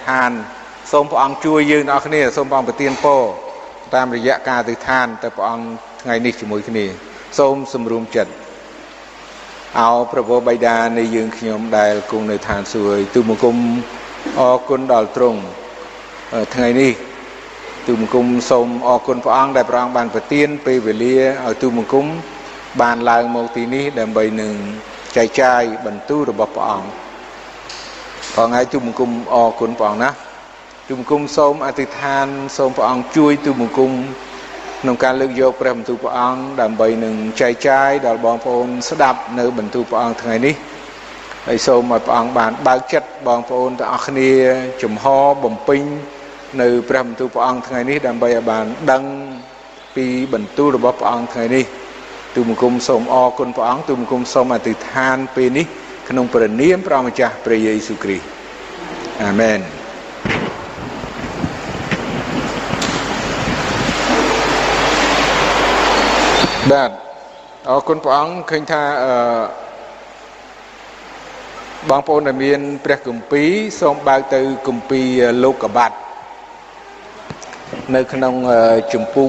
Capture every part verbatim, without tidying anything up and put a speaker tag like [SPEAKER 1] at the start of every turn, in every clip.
[SPEAKER 1] ឋានសូមព្រះអង្គជួយយើងអ្នកគ្នាសូមព្រះអង្គប្រទានពរតាមរយៈការអធិដ្ឋានទៅព្រះអង្គថ្ងៃនេះជាមួយគ្នាសូមសម្រួមចិត្តអោព្រះបិតានៃយើងខ្ញុំដែលគង់នៅឋានសួគ៌ទូលបង្គំអរគុណដល់ទ្រង់ថ្ងៃនេះទូលបង្គំសូមអរគុណព្រះអង្គដែលព្រះអង្គបានប្រទានពេលវេលាឲ្យទូលបង្គំបានឡើងមកទីនេះដើម្បីនឹងចែកចាយបន្ទូលរបស់ព្រះអង្គផងហើយទូលបង្គំអរគុណព្រះអង្គណាទូលបង្គំសូមអធិដ្ឋានសូមព្រះអង្គជួយទូលបង្គំក្នុងការលើកយកព្រះបន្ទូលព្រះអង្គដើម្បីនឹងចែកចាយដល់បងប្អូនស្ដាប់នៅបន្ទូលព្រះអង្គថ្ងៃនេះហើយសូមឲ្យព្រះអង្គបានបើកចិត្តបងប្អូនទាំងអស់គ្នាចំហបំពេញនៅព្រះបន្ទូលព្រះអង្គថ្ងៃនេះដើម្បីឲ្យបានដឹងពីបន្ទូលរបស់ព្រះអង្គថ្ងៃនេះទូលបង្គំសូមអរគុណព្រះអង្គទូលបង្គំសូមអធិដ្ឋានពេលនេះក្នុងព្រះនាមព្រះម្ចាស់ព្រះយេស៊ូវគ្រីស្ទអាមែនបាទអរគុណព្រះអង្គឃើញថាអឺបងប្អូនដែលមានព្រះគម្ពីរសូមបើកទៅគម្ពីរលោកុបាទនៅក្នុងជំពូក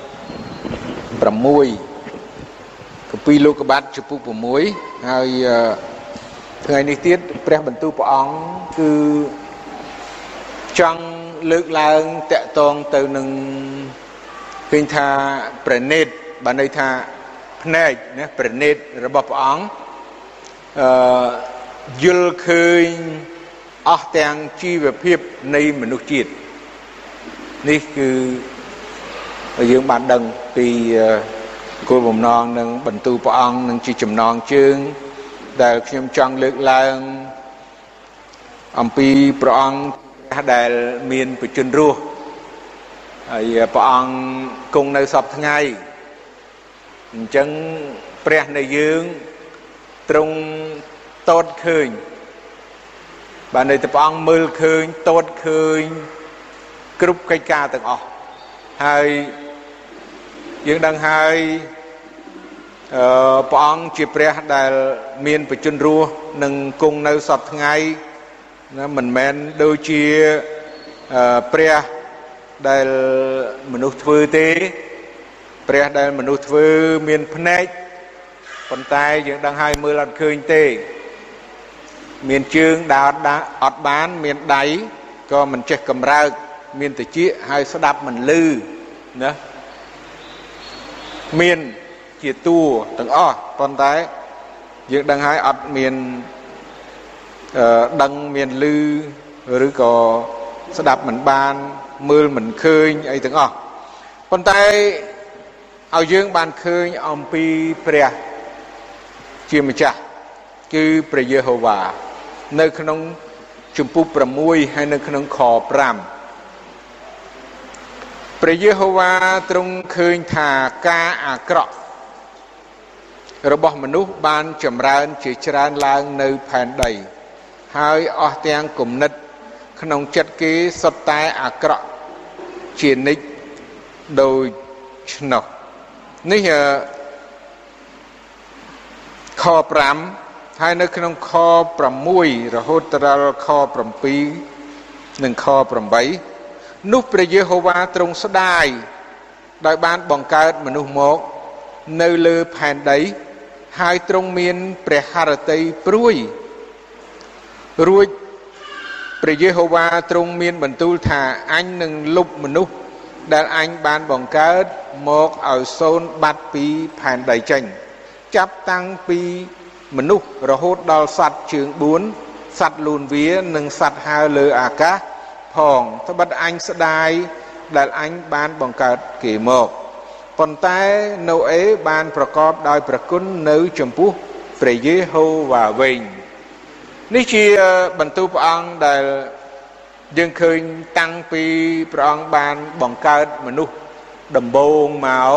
[SPEAKER 1] 6គម្ពីរលោកុបាទជំពូក6ហើយថ្ងៃនេះទៀតព្រះបន្ទូលព្រះអង្គគឺចង់លើកឡើងតាក់ទងទៅនឹងឃើញថាព្រះនេតបានន័យថាភ្នែកណាព្រះនេតរបស់ព្រះអង្គអឺយល់ឃើញអស់ទាំងជីវភាពនៃមនុស្សជាតិនេះគឺយើងបានដឹងពីគោលបំណងនិងបន្ទូលព្រះអង្គនឹងជាចំណងជើងដែលខ្ញុំចង់លើកឡើងអំពីព្រះអង្គដែលមានបជនរស់ហើយព្រះអង្គគង់នៅសពថ្ងៃអញ្ចឹងព្រះនៃយើងទ្រង់តតឃើញបានន័យថាព្រះអង្គមើលឃើញតតឃើញគ្រប់កិច្ចការទាំងអស់ហើយយើងដឹងហើយអឺព្រះអង្គជាព្រះដែលមានបជនរស់និងគង់នៅសពថ្ងៃណាមិនមែនដូចជាអឺព្រះដែលមនុស្សធ្វើទេព្រះដែលមនុស្សធ្វើមានភ្នែកប៉ុន្តែយើងដឹងហើយមើលអត់ឃើញទេមានជើងដើរអត់បានមានដៃក៏មិនចេះកម្រើកមានតិចហើយស្ដាប់មិនឮណាមានជាតួទាំងអស់ប៉ុន្តែយើងដឹងហើយអត់មានអឺដឹងមានឮឬក៏ស្ដាប់មិនបានមើលមិនឃើញអីទាំងអស់ប៉ុន្តែឲ្យយើងបានឃើញអំពីព្រះជាម្ចាស់គឺព្រះយេហូវ៉ានៅក្នុងជំពូក6ហើយនៅក្នុងខ5ព្រះយេហូវ៉ាទ្រង់ឃើញថាការអាក្រក់របស់មនុស្សបានចម្រើនជាច្រើនឡើងនៅផែនដីហើយអស់ទាំងគំនិតក្នុងចិត្តគេសុទ្ធតែអាក្រក់ជានិច្ចដូច្នោះនេះខ5ហើយនៅក្នុងខ6រហូតដល់ខ7និងខ8នោះព្រះយេហូវ៉ាទ្រង់ស្ដាយដោយបានបង្កើតមនុស្សមកនៅលើផែនដីហើយទ្រង់មានព្រះハរតីព្រួយរួចព្រះយេហូវ៉ាទ្រង់មានបន្ទូលថាអញនឹងលុបមនុស្សដែលអញបានបង្កើតមកឲ្យសូន្យបាត់ពីផែនដីចេញចាប់តាំងពីមនុស្សរហូតដល់សត្វជើង4សត្វលូនវានិងសត្វហើរលើអាកាសផងត្បិតអញស្ដាយដែលអញបានបង្កើតគេមកប៉ុន្តែណូអេបានប្រកបដោយព្រះគុណនៅចំពោះព្រះយេហូវ៉ាវិញនេះជាបន្ទូលព្រះអង្គដែលយើងឃើញតាំងពីព្រះអង្គបានបង្កើតមនុស្សដំបូងមក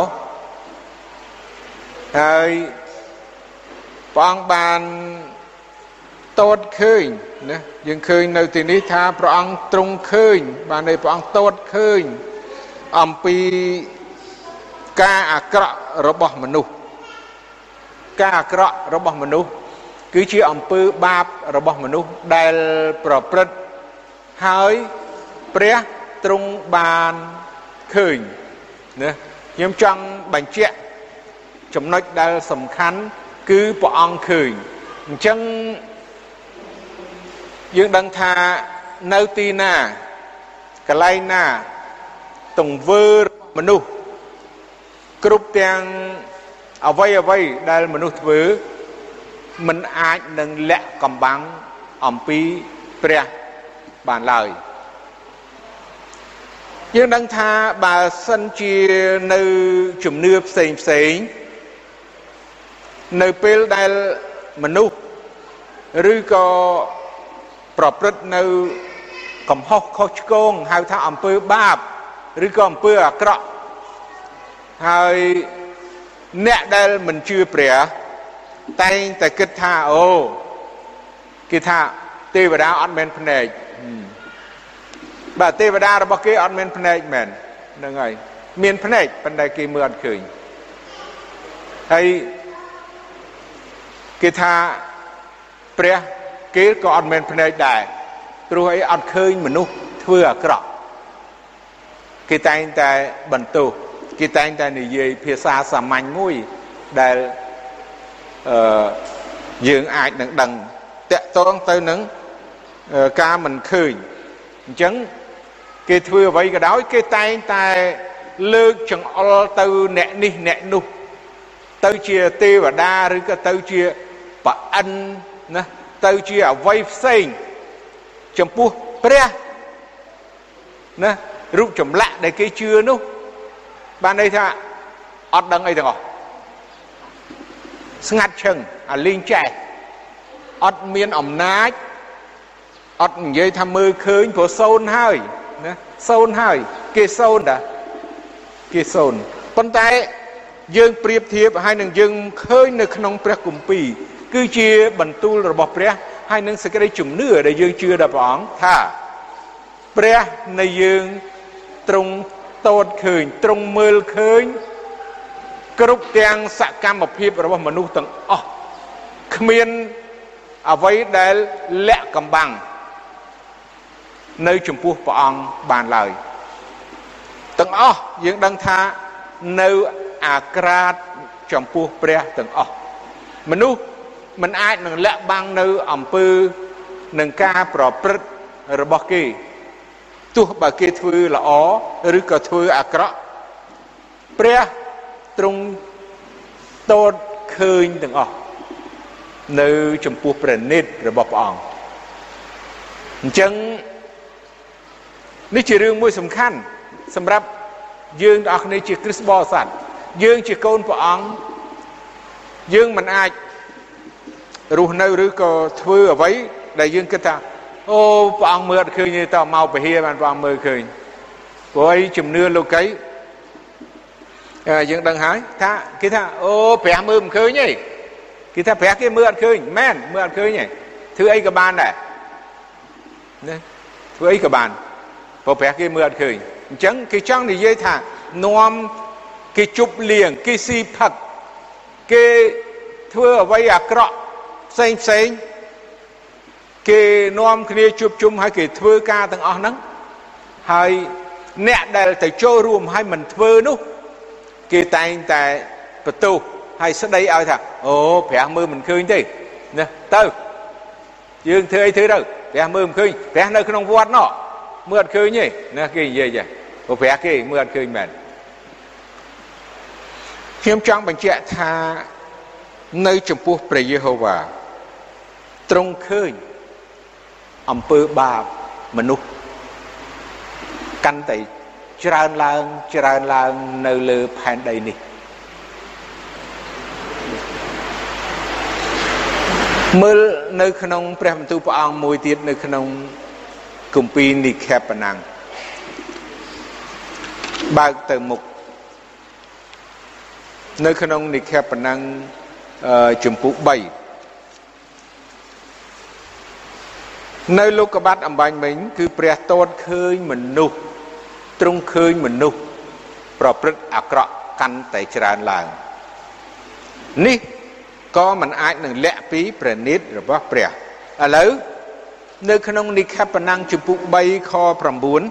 [SPEAKER 1] ហើយព្រះអង្គបានតតឃើញណាយើងឃើញនៅទីនេះថាព្រះអង្គទ្រង់ឃើញបានន័យព្រះអង្គតតឃើញអំពីការអាក្រក់របស់មនុស្សការអាក្រក់របស់មនុស្សគឺជាអំពើបាបរបស់មនុស្សដែលប្រព្រឹត្តហើយព្រះទ្រង់បានឃើញណាខ្ញុំចង់បញ្ជាក់ចំណុចដែលសំខាន់គឺព្រះអង្គឃើញអញ្ចឹងយើងដឹងថានៅទីណាកន្លែងណាទង្វើមនុស្សគ្រប់ទាំងអ្វីអ្វីដែលមនុស្សធ្វើមិនអាចនឹងលាក់កំបាំងអំពីព្រះបានឡើយយើងដឹងថាបើសិនជានៅជំនឿផ្សេងផ្សេងនៅពេលដែលមនុស្សឬក៏ប្រព្រឹត្តនៅកំហុសខុសឆ្គងហៅថាអំពើបាបឬក៏អំពើអាក្រក់ហើយអ្នកដែលមិនជឿព្រះតែងតែគិតថាអូគេថាទេវតាអត់មានភ្នែកបាទទេវតារបស់គេអត់មានភ្នែកមែនហ្នឹងហើយមានភ្នែកប៉ុន្តែគេមើលអត់ឃើញហើយគេថាព្រះគេក៏អត់មានភ្នែកដែរព្រោះអីអត់ឃើញមនុស្សធ្វើអាក្រក់គេតែងតែបន្ទោសគេតែងតែនិយាយភាសាសាមញ្ញមួយដែលអឺយើងអាចនឹងដឹងតាក់ទងទៅនឹងការមិនឃើញអញ្ចឹងគេធ្វើអ្វីក៏ដោយគេតែងតែលើកចង្អុលទៅអ្នកនេះអ្នកនោះទៅជាទេវតាឬក៏ទៅជាប្រអិនណាទៅជាអ្វីផ្សេងចំពោះព្រះណារូបចម្លាក់ដែលគេជឿនោះបានន័យថាអត់ដឹងអីទាំងអស់ស្ងាត់ឈឹងអាលីងចែកអត់មានអំណាចអត់និយាយថាមើលឃើញព្រោះសូន្យហើយណាសូន្យហើយគេសូន្យតាគេសូន្យប៉ុន្តែយើងប្រៀបធៀបហើយនឹងយើងឃើញនៅក្នុងព្រះគម្ពីរគឺជាបន្ទូលរបស់ព្រះហើយនឹងសេចក្តីជំនឿដែលយើងជឿដល់ព្រះអង្គថាព្រះនៃយើងទ្រង់តតឃើញទ្រង់មើលឃើញគ្រប់ទាំងសកម្មភាពរបស់មនុស្សទាំងអស់គ្មានអ្វីដែលលាក់កំបាំងនៅចំពោះព្រះអង្គបានឡើយទាំងអស់យើងដឹងថានៅអាក្រាតចំពោះព្រះទាំងអស់មនុស្សមិនអាចនឹងលាក់បាំងនៅអំពើនឹងការប្រព្រឹត្តរបស់គេទោះបើគេធ្វើល្អឬក៏ធ្វើអាក្រក់ព្រះទ្រង់តតឃើញទាំងអស់នៅចំពោះព្រះនេត្ររបស់ព្រះអង្គអញ្ចឹងនេះជារឿងមួយសំខាន់សម្រាប់យើងទាំងអស់គ្នាជាគ្រិស្តបរិស័ទយើងជាកូនព្រះអង្គយើងមិនអាចរស់នៅឬក៏ធ្វើអ្វីដែលយើងគិតថាអូព្រះអង្គមើលអត់ឃើញទេតើមកពហិបានព្រះអង្គមើលឃើញព្រោះឯជំនឿលោកីយើងដឹងហើយថាគេថាអូព្រះមើលមិនឃើញទេគេថាព្រះគេមើលអត់ឃើញមែនមើលអត់ឃើញទេធ្វើអីក៏បានដែរណាធ្វើអីក៏បានព្រោះព្រះគេមើលអត់ឃើញអញ្ចឹងគេចង់និយាយថានាំគេជប់លៀងគេស៊ីផឹកគេធ្វើអ្វីអាក្រក់ផ្សេងផ្សេងគេនាំគ្នាជួបជុំហើយគេធ្វើការទាំងអស់ហ្នឹងហើយអ្នកដែលទៅចូលរួមហើយមិនធ្វើនោះគេតែងតែបន្ទោសហើយស្ដីឲ្យថាអូព្រះមើលមិនឃើញទេណាទៅយើងធ្វើអីធ្វើទៅព្រះមើលមិនឃើញព្រះនៅក្នុងវត្តនោះមើលអត់ឃើញទេណាគេនិយាយចាព្រោះព្រះគេមើលអត់ឃើញមែនខ្ញុំចង់បញ្ជាក់ថានៅចំពោះព្រះយេហូវ៉ាទ្រង់ឃើញអំពើបាបមនុស្សកាន់តែច្រើនឡើងច្រើនឡើងនៅលើផែនដីនេះមើលនៅក្នុងព្រះបន្ទូលព្រះអង្គមួយទៀតនៅក្នុងគម្ពីរនិខេបណាំងបើកទៅមុខនៅក្នុងនិខេបណាំងជំពូកបីនៅលោកកបាត់អំបញ្ញមិញគឺព្រះតតឃើញមនុស្សទ្រង់ឃើញមនុស្សប្រព្រឹត្តអាក្រក់កាន់តែច្រើនឡើងនេះក៏មិនអាចនឹងលាក់ពីព្រះនេត្ររបស់ព្រះឥឡូវនៅក្នុងនិខបណាំងជំពូកបីខប្រាំបួន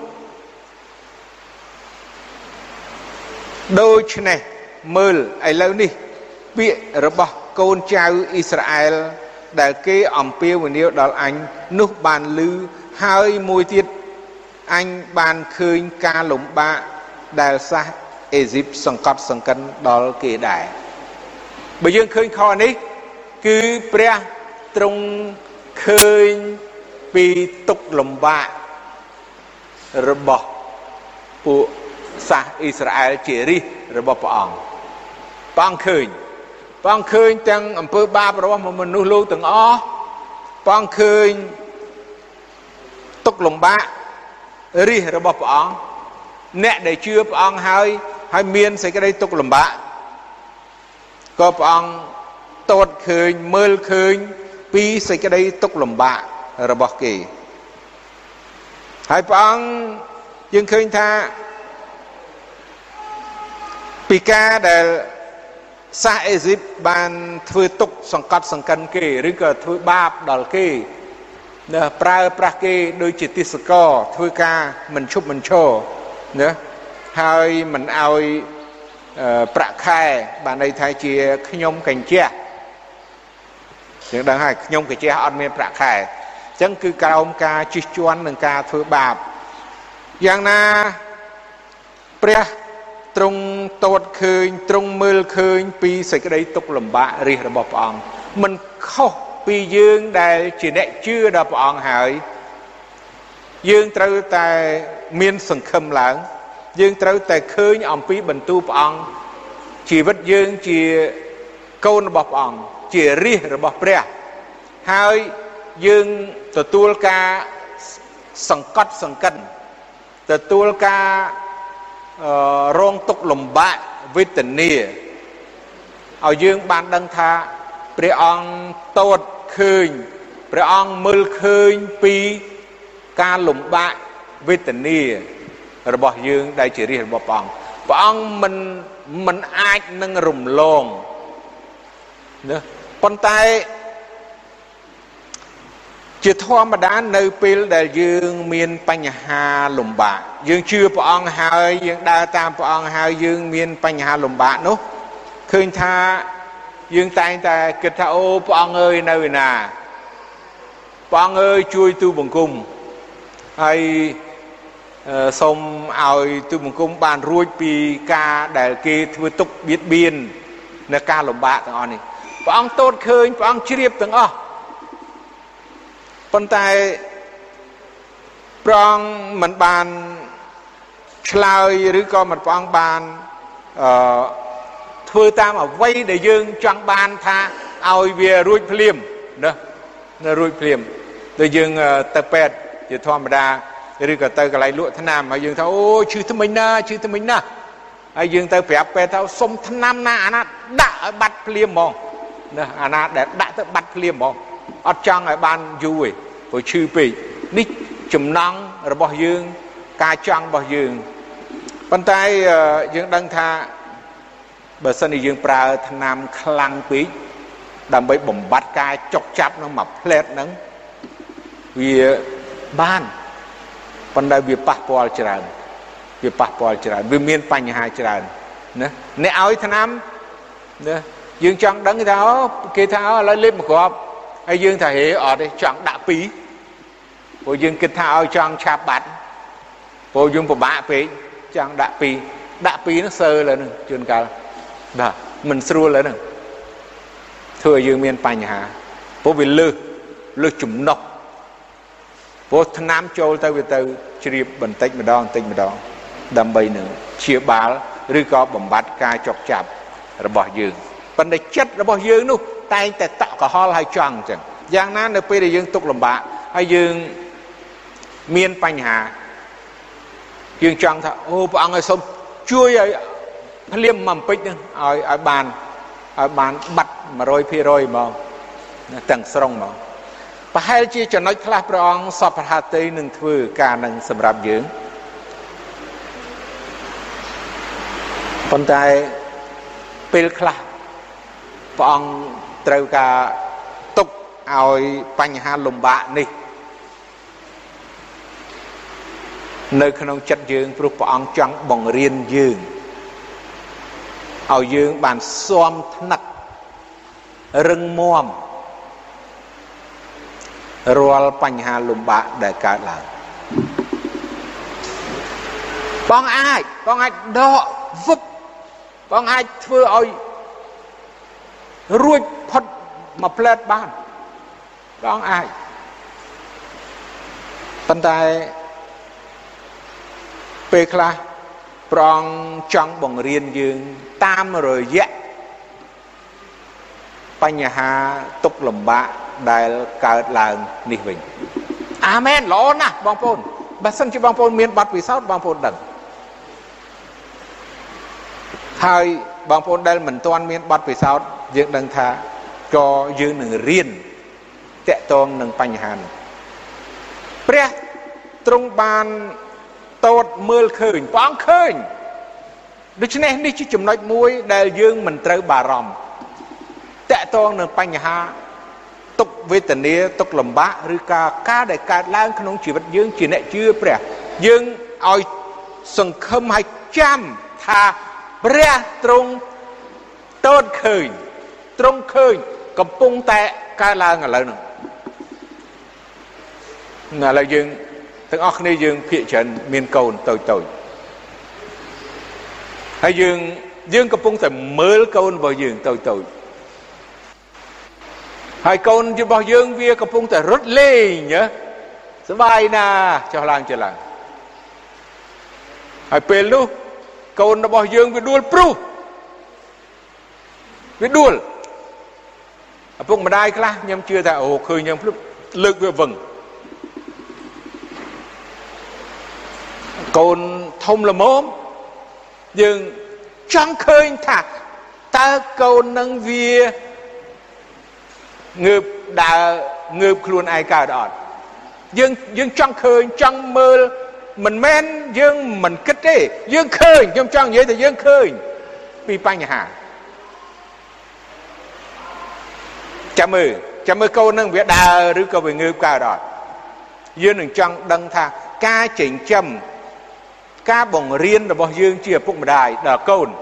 [SPEAKER 1] ដូច្នេះមើលឥឡូវនេះពាក្យរបស់កូនចៅអ៊ីស្រាអែលដែលគេអំពាវនាវដល់អញនោះបានឮហើយមួយទៀតអញបានឃើញការលំបាកដែលសាសអេស៊ីបសង្កត់សង្កិនដល់គេដែរបើយើងឃើញខនេះគឺព្រះទ្រង់ឃើញពីទុក្ខលំបាករបស់ពួកសាសអ៊ីស្រាអែលជារាជរបស់ព្រះអង្គព្រះអង្គឃើញព្រះអង្គឃើញទាំងអំពើបាបរបស់មនុស្សលោកទាំងអស់ព្រះអង្គឃើញទុក្ខលំបាករាជរបស់ព្រះអង្គអ្នកដែលជឿព្រះអង្គហើយហើយមានសេចក្តីទុក្ខលំបាកក៏ព្រះអង្គទតឃើញមើលឃើញពីសេចក្តីទុក្ខលំបាករបស់គេហើយព្រះអង្គយើងឃើញថាពីការដែលសាសអេស៊ីបបានធ្វើទុក្ខសង្កត់សង្កិនគេឬក៏ធ្វើបាបដល់គេណាប្រើប្រាស់គេដូចជាទាសករធ្វើការមិនឈប់មិនឈរណាហើយមិនឲ្យប្រាក់ខែបានន័យថាជាខ្ញុំកញ្ជះយើងដឹងហើយខ្ញុំកញ្ជះអត់មានប្រាក់ខែអញ្ចឹងគឺក្រោមការជិះជាន់នឹងការធ្វើបាបយ៉ាងណាព្រះទ្រង់ទតឃើញទ្រង់មើលឃើញពីសេចក្តីទុក្ខលំបាករាជរបស់ព្រះអង្គមិនខុសពីយើងដែលជាអ្នកជឿដល់ព្រះអង្គហើយយើងត្រូវតែមានសង្ឃឹមឡើងយើងត្រូវតែឃើញអំពីបន្ទូលព្រះអង្គជីវិតយើងជាកូនរបស់ព្រះអង្គជារាជរបស់ព្រះហើយយើងទទួលការសង្កត់សង្កិនទទួលការរងទុក្ខលំបាកវេទនាឲ្យយើងបានដឹងថាព្រះអង្គទតឃើញព្រះអង្គមើលឃើញពីការលំបាកវេទនារបស់យើងដែលជារាជរបស់ព្រះអង្គព្រះអង្គមិនមិនអាចនឹងរំលងណាប៉ុន្តែជាធម្មតានៅពេលដែលយើងមានបញ្ហាលំបាកយើងជឿព្រះអង្គហើយយើងដើរតាមព្រះអង្គហើយយើងមានបញ្ហាលំបាកនោះឃើញថាយើងតែងតែគិតថាអូព្រះអង្គអើយនៅឯណាព្រះអង្គអើយជួយទូបង្គំហើយសូមឲ្យទូបង្គំបានរួចពីការដែលគេធ្វើទុក្ខបៀតបៀននៅការលំបាកទាំងអស់នេះព្រះអង្គទតឃើញព្រះអង្គជ្រាបទាំងអស់ប៉ុន្តែព្រះអង្គមិនបានឆ្លើយឬក៏មិនព្រះអង្គបានអឺធ្វើតាមអ្វីដែលយើងចង់បានថាឲ្យវារួចភ្លាមណានៅរួចភ្លាមដូចយើងទៅពេទ្យជាធម្មតាឬក៏ទៅកន្លែងលក់ថ្នាំហើយយើងថាអូឈឺថ្មិញណាឈឺថ្មិញណាហើយយើងទៅប្រាប់ពេទ្យថាសុំថ្នាំណាអាណាដាក់ឲ្យបាត់ភ្លាមហ្មងណាអាណាដែលដាក់ទៅបាត់ភ្លាមហ្មងអត់ចង់ឲ្យបានយូរទេព្រោះឈឺពេកនេះចំណង់របស់យើងការចង់របស់យើងប៉ុន្តែយើងដឹងថាបើសិនជាយើងប្រើថ្នាំខ្លាំងពេកដើម្បីបំបត្តិការចុកចាប់នឹងមួយផ្លែតហ្នឹងវាបានប៉ុន្តែវាប៉ះពាល់ច្រើនវាប៉ះពាល់ច្រើនវាមានបញ្ហាច្រើនណាអ្នកឲ្យថ្នាំណាយើងចង់ដឹងថាអូគេថាឥឡូវលេបមួយគ្រាប់ហើយយើងថាហេអត់ទេចង់ដាក់ពីរព្រោះយើងគិតថាឲ្យចង់ឆាប់បាត់ព្រោះយើងពិបាកពេកចង់ដាក់ពីរដាក់ពីរហ្នឹងសើលើហ្នឹងជួនកាលបាទមិនស្រួលលើហ្នឹងធ្វើឲ្យយើងមានបញ្ហាព្រោះវាលើសលើសចំណុះព្រោះថ្នាំចូលទៅវាទៅជ្រាបបន្តិចម្ដងបន្តិចម្ដងដើម្បីនឹងព្យាបាលឬក៏បំបត្តិការចុកចាប់របស់យើងប៉ុន្តែចិត្តរបស់យើងនោះតែងតែតក់កុហលហើយចង់អញ្ចឹងយ៉ាងណានៅពេលដែលយើងទុក្ខលំបាកហើយយើងមានបញ្ហាយើងចង់ថាអូព្រះអង្គឲ្យសូមជួយឲ្យភ្លាមមកពេចហ្នឹងឲ្យឲ្យបានឲ្យបានបាត់មួយរយភាគរយហ្មងទាំងស្រុងហ្មងប្រហែលជាចំណុចខ្លះព្រះអង្គសពប្រហាតីនឹងធ្វើការនឹងសម្រាប់យើងប៉ុន្តែពេលខ្លះព្រះអង្គត្រូវការទុកឲ្យបញ្ហាលំបាកនេះនៅក្នុងចិត្តយើងព្រោះព្រះអង្គចង់បង្រៀនយើងឲ្យយើងបានស៊ាំថ្នឹករឹងមាំរាល់បញ្ហាលំបាកដែលកើតឡើងបងអាចបងអាចដកវឹបបងអាចធ្វើឲ្យរួចផុតមួយផ្លែតបានបងអាចប៉ុន្តែពេលខ្លះព្រះអង្គចង់បង្រៀនយើងតាមរយៈបញ្ហាទុក្ខលំបាកដែលកើតឡើងនេះវិញអាមែនល្អណាស់បងប្អូនបើសិនជាបងប្អូនមានបទពិសោធន៍បងប្អូនដឹងហើយបងប្អូនដែលមិនទាន់មានបទពិសោធន៍យើងដឹងថាក៏យើងនឹងរៀនតាក់ទងនឹងបញ្ហានេះព្រះទ្រង់បានតូតមើលឃើញព្រះអង្គឃើញដូច្នេះនេះជាចំណុចមួយដែលយើងមិនត្រូវបារម្ភតាក់ទងនឹងបញ្ហាទុក្ខវេទនាទុក្ខលំបាកឬការការដែលកើតឡើងក្នុងជីវិតយើងជាអ្នកជឿព្រះយើងឲ្យសង្ឃឹមឲ្យចាំថាព្រះទ្រង់តូតឃើញទ្រង់ឃើញកំពុងតែកើតឡើងឥឡូវហ្នឹងឥឡូវយើងទាំងអស់គ្នាយើងភាគច្រើនមានកូនតូចតូចហើយយើងយើងកំពុងតែមើលកូនរបស់យើងតូចតូចហើយកូនរបស់យើងវាកំពុងតែរត់លេងសប្បាយណាស់ចុះឡើងចុះឡើងហើយពេលនោះកូនរបស់យើងវាដួលព្រុសវាដួលឪពុកម្ដាយខ្លះខ្ញុំជឿថាអូឃើញខ្ញុំភ្លុបលើកវាវឹងកូនធំល្មមយើងចង់ឃើញថាតើកូននឹងវាងើបដើរងើបខ្លួនឯងកើតអត់យើងយើងចង់ឃើញចង់មើលមិនមែនយើងមិនគិតទេយើងឃើញខ្ញុំចង់និយាយថាយើងឃើញពីបញ្ហាចាំមើលចាំមើលកូននឹងវាដើរឬក៏វាងើបកើតអត់យើងនឹងចង់ដឹងថាការចិញ្ចឹមការបង្រៀនរបស់យើងជាឪពុកម្ដាយដល់កូន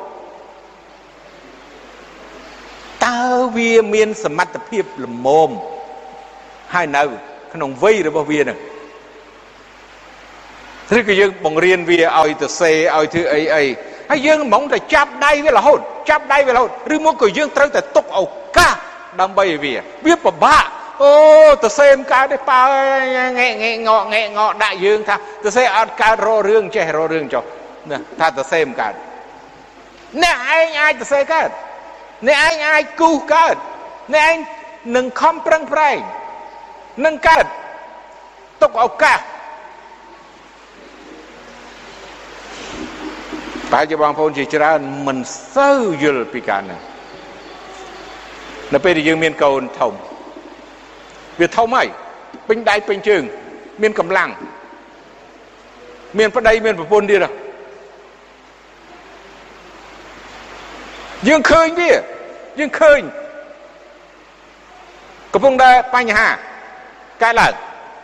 [SPEAKER 1] តើវាមានសមត្ថភាពល្មមហើយនៅក្នុងវ័យរបស់វានឹងឬក៏យើងបង្រៀនវាឲ្យទៅសេឲ្យធ្វើអីអីហើយយើងហ្មងតែចាប់ដៃវារហូតចាប់ដៃវារហូតឬមកក៏យើងត្រូវតែទុកឱកាសដើម្បីឲ្យវាវាពិបាកអូទៅសេមិនកើតទេប៉ាងែងែងងងែងងដាក់យើងថាទៅសេអត់កើតរករឿងចេះរករឿងចុះណាថាទៅសេមិនកើតអ្នកឯងអាចទៅសេកើតអ្នកឯងអាចគូសកើតអ្នកឯងនឹងខំប្រឹងប្រែងនឹងកើតទុកឱកាសប្រហែលជាបងប្អូនជាច្រើនមិនសូវយល់ពីការនេះនៅពេលដែលយើងមានកូនធំវាធំហើយពេញដៃពេញជើងមានកម្លាំងមានប្តីមានប្រពន្ធទៀតយើងឃើញវាយើងឃើញកំពុងតែបញ្ហាកើតឡើង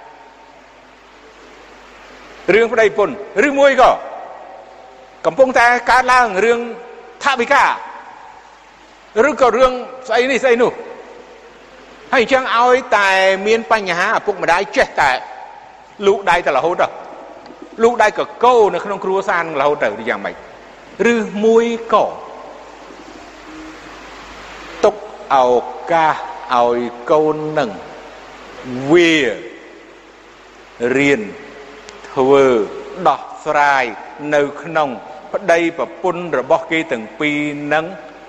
[SPEAKER 1] រឿងប្តីប្រពន្ធឬមួយក៏កំពុងតែកើតឡើងរឿងថាវិការឬក៏រឿងស្អីនេះស្អីនោះហើយអញ្ចឹងឲ្យតែមានបញ្ហាឪពុកម្ដាយចេះតែលូកដៃទៅរហូតទៅលូកដៃកកោនៅក្នុងគ្រួសារនឹងរហូតទៅយ៉ាងម៉េចឬមួយក៏ទុកឱកាសឲ្យកូននឹងវារៀនធ្វើដោះស្រាយនៅក្នុងប្តីប្រពន្ធរបស់គេទាំងពីរនឹង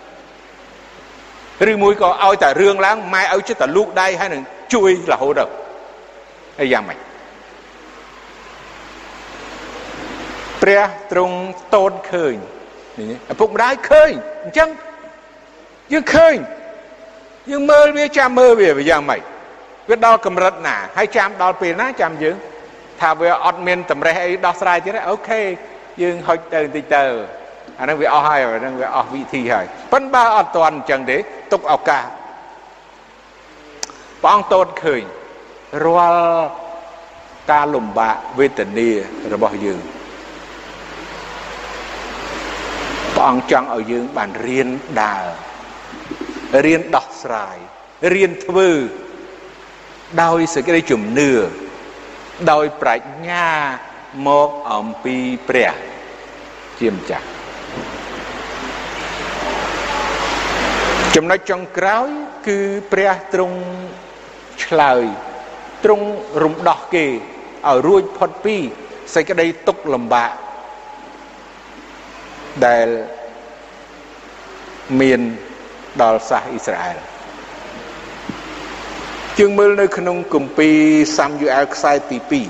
[SPEAKER 1] ឬមួយក៏ឲ្យតែរឿងឡើងម៉ែឲ្យចិត្តតែលូកដៃហើយនឹងជួយរហូតទៅហើយយ៉ាងម៉េចព្រះទ្រង់តូនឃើញឪពុកម្ដាយឃើញអញ្ចឹងយើងឃើញយើងមើលវាចាំមើលវាយ៉ាងម៉េចវាដល់កម្រិតណាហើយចាំដល់ពេលណាចាំយើងថាវាអត់មានតម្រេះអីដោះស្រាយទៀតទេអូខេយើងហុចទៅបន្តិចទៅអាហ្នឹងវាអស់ហើយអាហ្នឹងវាអស់វិធីហើយប៉ុន្តែបើអត់ទាន់អញ្ចឹងទេទុកឱកាសព្រះអង្គតូតឃើញរាល់ការលំបាកវេទនារបស់យើងព្រះអង្គចង់ឲ្យយើងបានរៀនដើររៀនដោះស្រាយរៀនធ្វើដោយសេចក្តីជំនឿដោយប្រាជ្ញាមកអំពីព្រះជាម្ចាស់ចំណុចចុងក្រោយគឺព្រះទ្រង់ឆ្លើយទ្រង់រំដោះគេឲ្យរួចផុតពីសេចក្តីទុក្ខលំបាកដែលមានដល់សាសអ៊ីស្រាអែលជាងមើលនៅក្នុងគម្ពីរសាមយូអែលខ្សែទីពីរ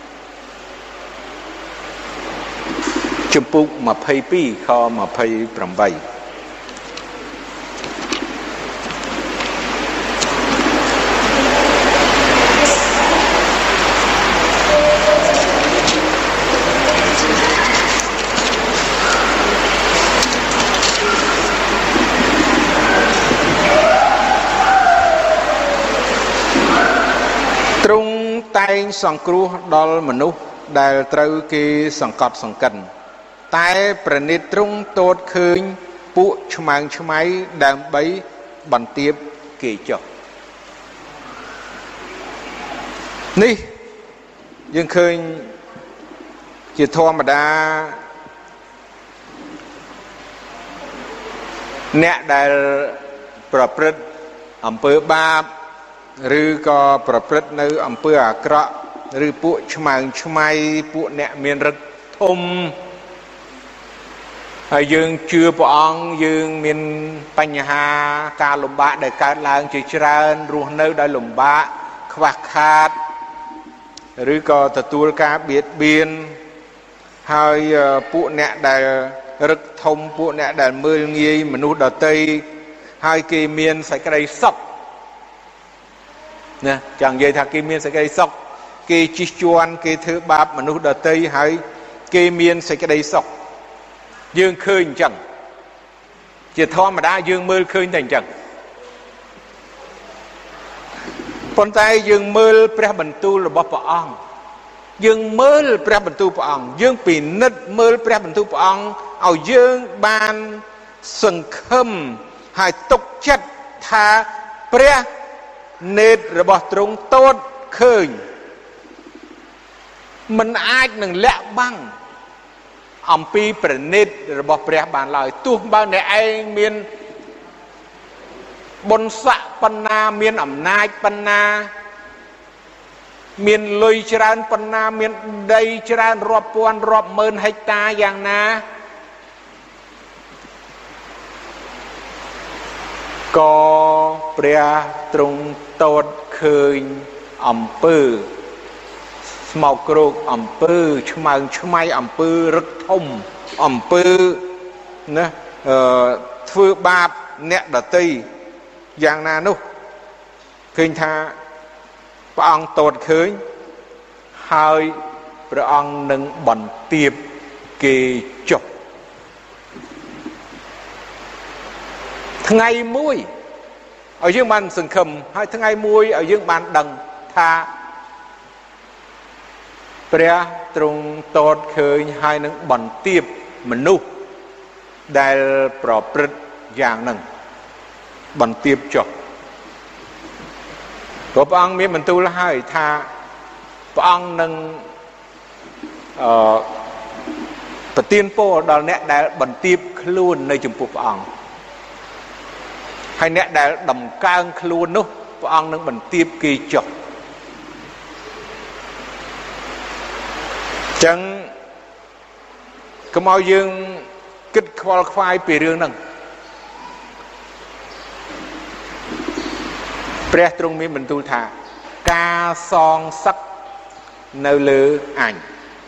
[SPEAKER 1] ជំពូកម្ភៃពីរខម្ភៃប្រាំបីទ្រង់តែងសង្គ្រោះដល់មនុស្សដែលត្រូវគេសង្កត់សង្កិនតែប្រណិតទ្រង់ទតឃើញពួកឆ្មើងឆ្មៃដើម្បីបន្ទាបគេចុះនេះយើងឃើញជាធម្មតាអ្នកដែលប្រព្រឹត្តអំពើបាបឬក៏ប្រព្រឹត្តនៅអំពើអាក្រក់ឬពួកឆ្មើងឆ្មៃពួកអ្នកមានឫទ្ធិធំហើយយើងជឿព្រះអង្គយើងមានបញ្ហាការលំបាកដែលកើតឡើងជាច្រើនរស់នៅដោយលំបាកខ្វះខាតឬក៏ទទួលការបៀតបៀនហើយពួកអ្នកដែលឫទ្ធិធំពួកអ្នកដែលមើលងាយមនុស្សដទៃហើយគេមានសេចក្តីសុខណាចង់និយាយថាគេមានសេចក្តីសុខគេជិះជាន់គេធ្វើបាបមនុស្សដទៃហើយគេមានសេចក្តីសុខយើងឃើញអញ្ចឹងជាធម្មតាយើងមើលឃើញតែអញ្ចឹងប៉ុន្តែយើងមើលព្រះបន្ទូលរបស់ព្រះអង្គយើងមើលព្រះបន្ទូលព្រះអង្គយើងពិនិត្យមើលព្រះបន្ទូលព្រះអង្គឲ្យយើងបានសង្ឃឹមហើយទុកចិត្តថាព្រះនេតរបស់ទ្រង់ទតឃើញមិនអាចនឹងលាក់បាំងអំពីព្រះនេតរបស់ព្រះបានឡើយទោះបើអ្នកឯងមានបុណ្យស័ក្តិប៉ុណ្ណាមានអំណាចប៉ុណ្ណាមានលុយច្រើនប៉ុណ្ណាមានដីច្រើនរាប់ពាន់រាប់ម៉ឺនហិកតាយ៉ាងណាក៏ព្រះទ្រង់ទតឃើញអំពើស្មោកគ្រោកអំពើឆ្មើងឆ្មៃអំពើរឹកធំអំពើណាអឺធ្វើបាបអ្នកដទៃយ៉ាងណានោះឃើញថាព្រះអង្គទតឃើញហើយព្រះអង្គនឹងបន្ទាបគេចុះថ្ងៃមួយឲ្យយើងបានសង្ឃឹមហើយថ្ងៃមួយឲ្យយើងបានដឹងថាព្រះទ្រង់ទតឃើញហើយនឹងបន្ទាបមនុស្សដែលប្រព្រឹត្តយ៉ាងហ្នឹងបន្ទាបចុះព្រោះព្រះអង្គមានបន្ទូលហើយថាព្រះអង្គនឹងអឺប្រទានពរដល់អ្នកដែលបន្ទាបខ្លួននៅចំពោះព្រះអង្គហើយអ្នកដែលដំកើងខ្លួននោះព្រះអង្គនឹងបន្ទាបគេចុះចឹងកុំឲ្យយើងគិតខ្វល់ខ្វាយពីរឿងហ្នឹងព្រះទ្រង់មានបន្ទូលថាការសងសឹកនៅលើអញ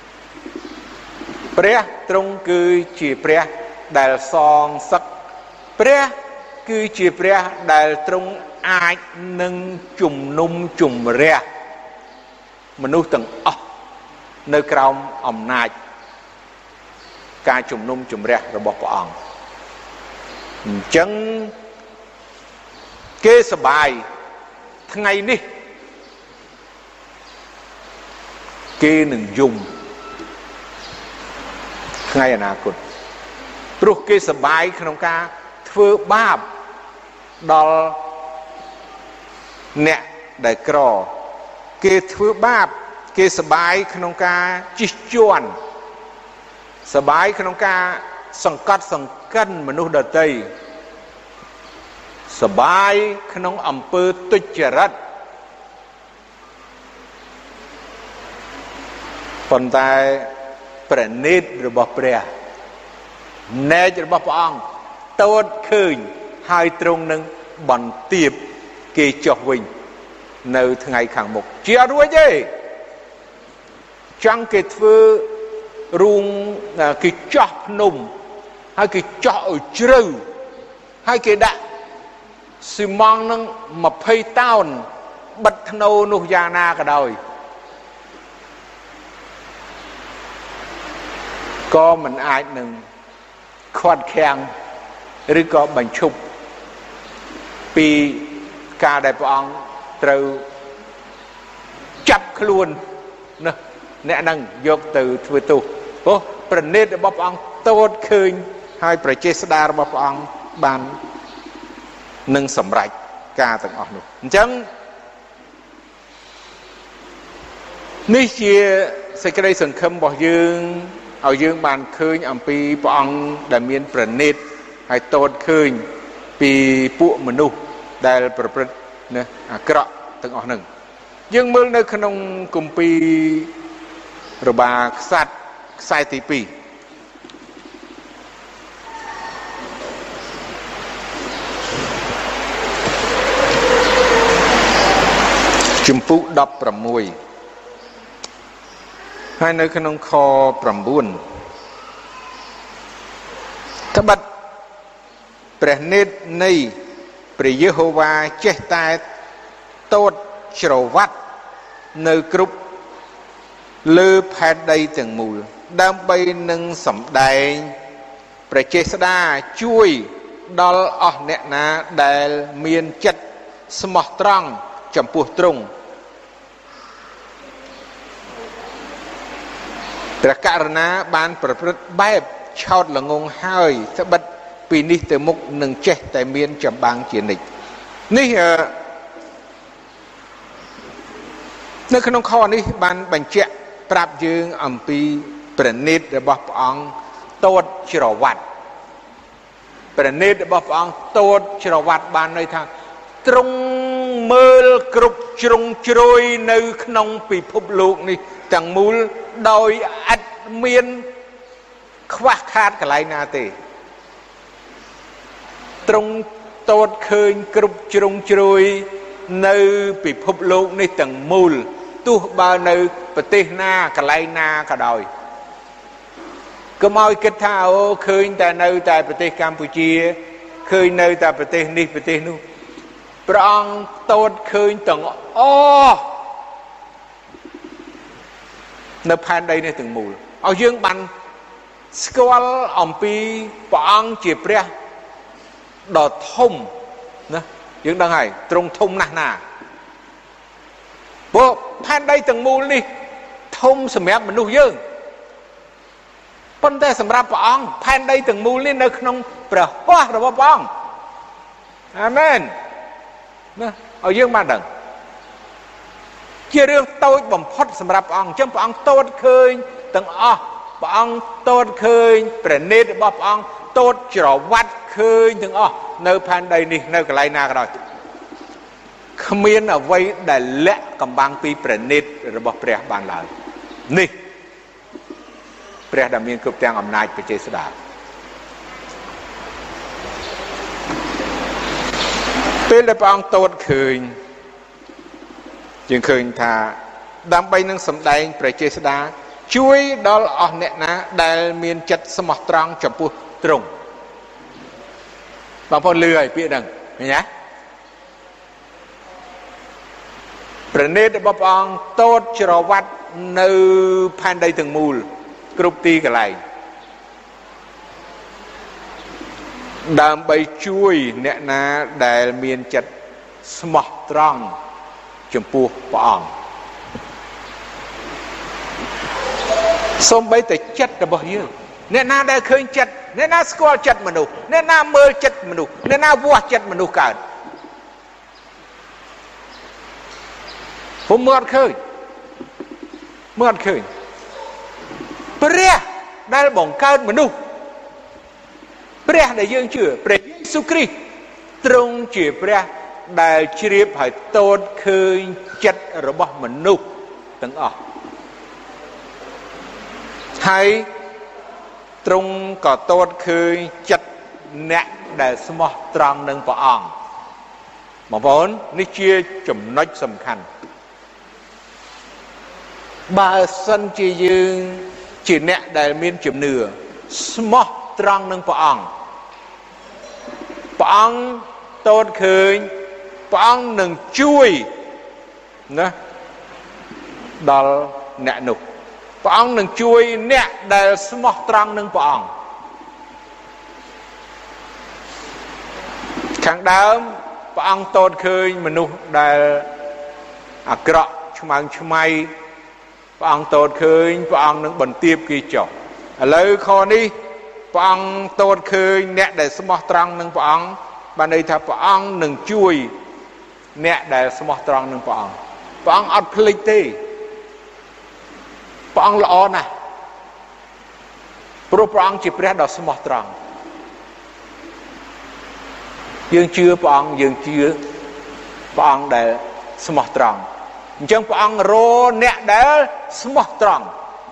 [SPEAKER 1] ព្រះទ្រង់គឺជាព្រះដែលសងសឹកព្រះគឺជាព្រះដែលទ្រង់អាចនឹងជំនុំជម្រះមនុស្សទាំងអស់នៅក្រោមអំណាចការជំនុំជម្រះរបស់ព្រះអង្គអញ្ចឹងគេសប្បាយថ្ងៃនេះគេនឹងយំថ្ងៃអនាគតព្រោះគេសប្បាយក្នុងការធ្វើបាបដល់អ្នកដែលក្រគេធ្វើបាបគេសប្បាយក្នុងការជិះជាន់សប្បាយក្នុងការសង្កត់សង្កិនមនុស្សដទៃសប្បាយក្នុងអំពើទុច្ចរិតប៉ុន្តែព្រះនេត្ររបស់ព្រះណែករបស់ព្រះអង្គតូចឃើញហើយទ្រង់នឹងបន្ទាបគេចុះវិញនៅថ្ងៃខាងមុខជាអត់រួចទេចង់គេធ្វើរូងគេចោះភ្នំហើយគេចោះឲ្យជ្រៅហើយគេដាក់ស៊ីម៉ង់នឹងម្ភៃតោនបិទធ្នូនោះយ៉ាងណាក៏ដោយក៏មិនអាចនឹងខាត់ខាំងឬក៏បញ្ឈប់ពីការដែលព្រះអង្គត្រូវចាប់ខ្លួនណាអ្នកនឹងយកទៅធ្វើទោសព្រោះព្រះនេត្ររបស់ព្រះអង្គតូចឃើញហើយប្រជាស្ដាររបស់ព្រះអង្គបាននឹងសម្រេចការទាំងអស់នោះអញ្ចឹងនេះជាសេចក្តីសង្ឃឹមរបស់យើងឲ្យយើងបានឃើញអំពីព្រះអង្គដែលមានព្រះនេត្រហើយតូចឃើញពីពួកមនុស្សដែលប្រព្រឹត្តណាអាក្រក់ទាំងអស់ហ្នឹងយើងមើលនៅក្នុងគម្ពីររបាក្សត្រខ្សែទីពីរជំពូកដប់ប្រាំមួយហើយនៅក្នុងខប្រាំបួនត្បិតព្រះនេត្រនៃព្រះយេហូវ៉ាចេះតែតូចច្រវាត់នៅគ្រប់លើផែនដីទាំងមូលដើម្បីនឹងសម្ដែងព្រះចេស្តាជួយដល់អស់អ្នកណាដែលមានចិត្តស្មោះត្រង់ចំពោះទ្រង់ព្រះករុណាបានប្រព្រឹត្តបែបឆោតល្ងង់ហើយត្បិតពីនេះទៅមុខនឹងចេះតែមានចម្បាំងជានិច្ចនេះនៅក្នុងខនេះបានបញ្ជាក់ប្រាប់យើងអំពីព្រះនេត្ររបស់ព្រះអង្គតូចច្រវាត់ព្រះនេត្ររបស់ព្រះអង្គតូចច្រវាត់បានន័យថាទ្រង់មើលគ្រប់ជ្រុងជ្រោយនៅក្នុងពិភពលោកនេះទាំងមូលដោយអត់មានខ្វះខាតកន្លែងណាទេទ្រង់តូចឃើញគ្រប់ជ្រុងជ្រោយនៅពិភពលោកនេះទាំងមូលទោះបើនៅប្រទេសណាកន្លែងណាក៏ដោយកុំឲ្យគិតថាអូឃើញតែនៅតែប្រទេសកម្ពុជាឃើញនៅតែប្រទេសនេះប្រទេសនោះព្រះអង្គតូចឃើញទាំងអស់នៅផែនដីនេះទាំងមូលឲ្យយើងបានស្គាល់អំពីព្រះអង្គជាព្រះដ៏ធំណាយើងដឹងហើយទ្រង់ធំណាស់ណាព្រោះផែនដីទាំងមូលនេះធំសម្រាប់មនុស្សយើងប៉ុន្តែសម្រាប់ព្រះអង្គផែនដីទាំងមូលនេះនៅក្នុងព្រះហស្ថរបស់ព្រះអង្គអាមែនណាឲ្យយើងបានដឹងជារឿងតូចបំផុតសម្រាប់ព្រះអង្គអញ្ចឹងព្រះអង្គតូចឃើញទាំងអស់ព្រះអង្គតូចឃើញព្រះនេត្ររបស់ព្រះអង្គតូចច្រវាត់ឃើញទាំងអស់នៅផែនដីនេះនៅកន្លែងណាក៏ដោយគ្មានអ្វីដែលលាក់កំបាំងពីព្រះនេត្ររបស់ព្រះបានឡើយនេះព្រះដែលមានគ្រប់ទាំងអំណាចបច្ចេស្តាពេលដែលព្រះអង្គតូចឃើញយើងឃើញថាដើម្បីនឹងសម្ដែងព្រះចេស្តាជួយដល់អស់អ្នកណាដែលមានចិត្តស្មោះត្រង់ចំពោះទ្រង់បងប្អូនលឺហើយពាក្យហ្នឹងឃើញទេព្រះនេត្ររបស់ព្រះអង្គតូចច្រវាត់នៅផែនដីទាំងមូលគ្រប់ទីកន្លែងដើម្បីជួយអ្នកណាដែលមានចិត្តស្មោះត្រង់ចំពោះព្រះអង្គសូម្បីតែចិត្តរបស់យើងអ្នកណាដែលឃើញចិត្តអ្នកណាស្គាល់ចិត្តមនុស្សអ្នកណាមើលចិត្តមនុស្សអ្នកណាវាស់ចិត្តមនុស្សកើតผมមើលអត់ឃើញមើលអត់ឃើញព្រះដែលបង្កើតមនុស្សព្រះដែលយើងជឿព្រះយេស៊ូវគ្រីស្ទទ្រង់ជាព្រះដែលជ្រាបហើយទតឃើញចិត្តរបស់មនុស្សទាំងអស់ហើយទ្រង់ក៏ទតឃើញចិត្តអ្នកដែលស្មោះត្រង់នឹងព្រះអង្គបងប្អូននេះជាចំណុចសំខាន់បើសិនជាយើងជាអ្នកដែលមានជំនឿស្មោះត្រង់នឹងព្រះអង្គព្រះអង្គទតឃើញព្រះអង្គនឹងជួយណាដល់អ្នកនោះព្រះអង្គនឹងជួយអ្នកដែលស្មោះត្រង់នឹងព្រះអង្គខាងដើមព្រះអង្គទតឃើញមនុស្សដែលអាក្រក់ឆ្មើងឆ្មៃព្រះអង្គទតឃើញព្រះអង្គនឹងបន្ទាបគេចុះឥឡូវខនេះព្រះអង្គទតឃើញអ្នកដែលស្មោះត្រង់នឹងព្រះអង្គបានន័យថាព្រះអង្គនឹងជួយអ្នកដែលស្មោះត្រង់នឹងព្រះអង្គព្រះអង្គអត់ភ្លេចទេព្រះអង្គល្អណាស់ព្រោះព្រះអង្គជាព្រះដ៏ស្មោះត្រង់យើងជឿព្រះអង្គយើងជឿព្រះអង្គដែលស្មោះត្រង់អញ្ចឹងព្រះអង្គរអ្នកដែលស្មោះត្រង់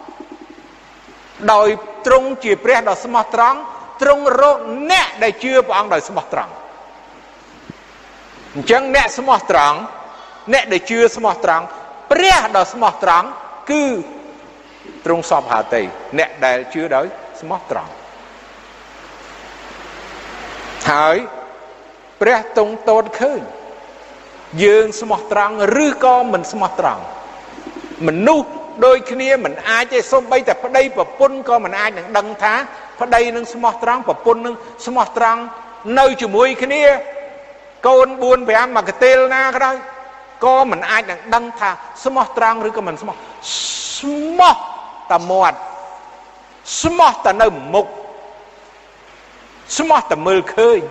[SPEAKER 1] ដោយទ្រង់ជាព្រះដ៏ស្មោះត្រង់ទ្រង់រកអ្នកដែលជឿព្រះអង្គដោយស្មោះត្រង់អញ្ចឹងអ្នកស្មោះត្រង់អ្នកដែលជឿស្មោះត្រង់ព្រះដ៏ស្មោះត្រង់គឺទ្រង់សពហាតីអ្នកដែលជឿដោយស្មោះត្រង់ហើយព្រះទ្រង់ទតឃើញយើងស្មោះត្រង់ឬក៏មិនស្មោះត្រង់មនុស្សដូចគ្នាមិនអាចទេសូម្បីតែប្តីប្រពន្ធក៏មិនអាចនឹងដឹងថាប្តីនឹងស្មោះត្រង់ប្រពន្ធនឹងស្មោះត្រង់នៅជាមួយគ្នាកូនបួនប្រាំមកកទេលណាក៏ដោយក៏មិនអាចនឹងដឹងថាស្មោះត្រង់ឬក៏មិនស្មោះស្មោះតែមាត់ស្មោះតែនៅមុខស្មោះតែមើលឃើញ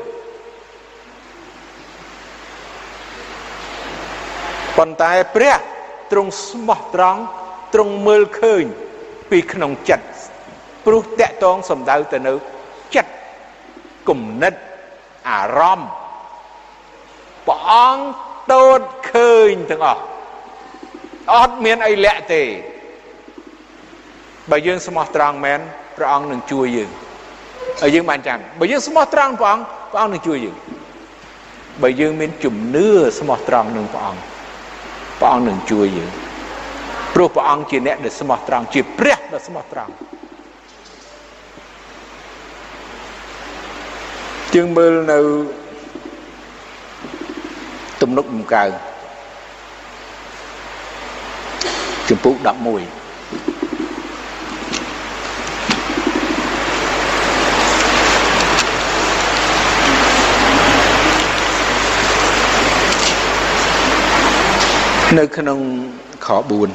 [SPEAKER 1] ប៉ុន្តែព្រះទ្រង់ស្មោះត្រង់ទ្រង់មើលឃើញពីក្នុងចិត្តព្រោះតកតងសំដៅទៅនៅចិត្តគំនិតអារម្មណ៍ព្រះអង្គទតឃើញទាំងអស់អត់មានអីលាក់ទេបើយើងស្មោះត្រង់មែនព្រះអង្គនឹងជួយយើងហើយយើងបានចាំបើយើងស្មោះត្រង់ព្រះអង្គព្រះអង្គនឹងជួយយើងបើយើងមានជំនឿស្មោះត្រង់នឹងព្រះអង្គព្រះអង្គនឹងជួយយើងព្រោះព្រះអង្គជាអ្នកដែលស្មោះត្រង់ជាព្រះដ៏ស្មោះត្រង់យើងមើលនៅទំនុកដំកើងជំពូកដប់មួយនៅក្នុងខបួន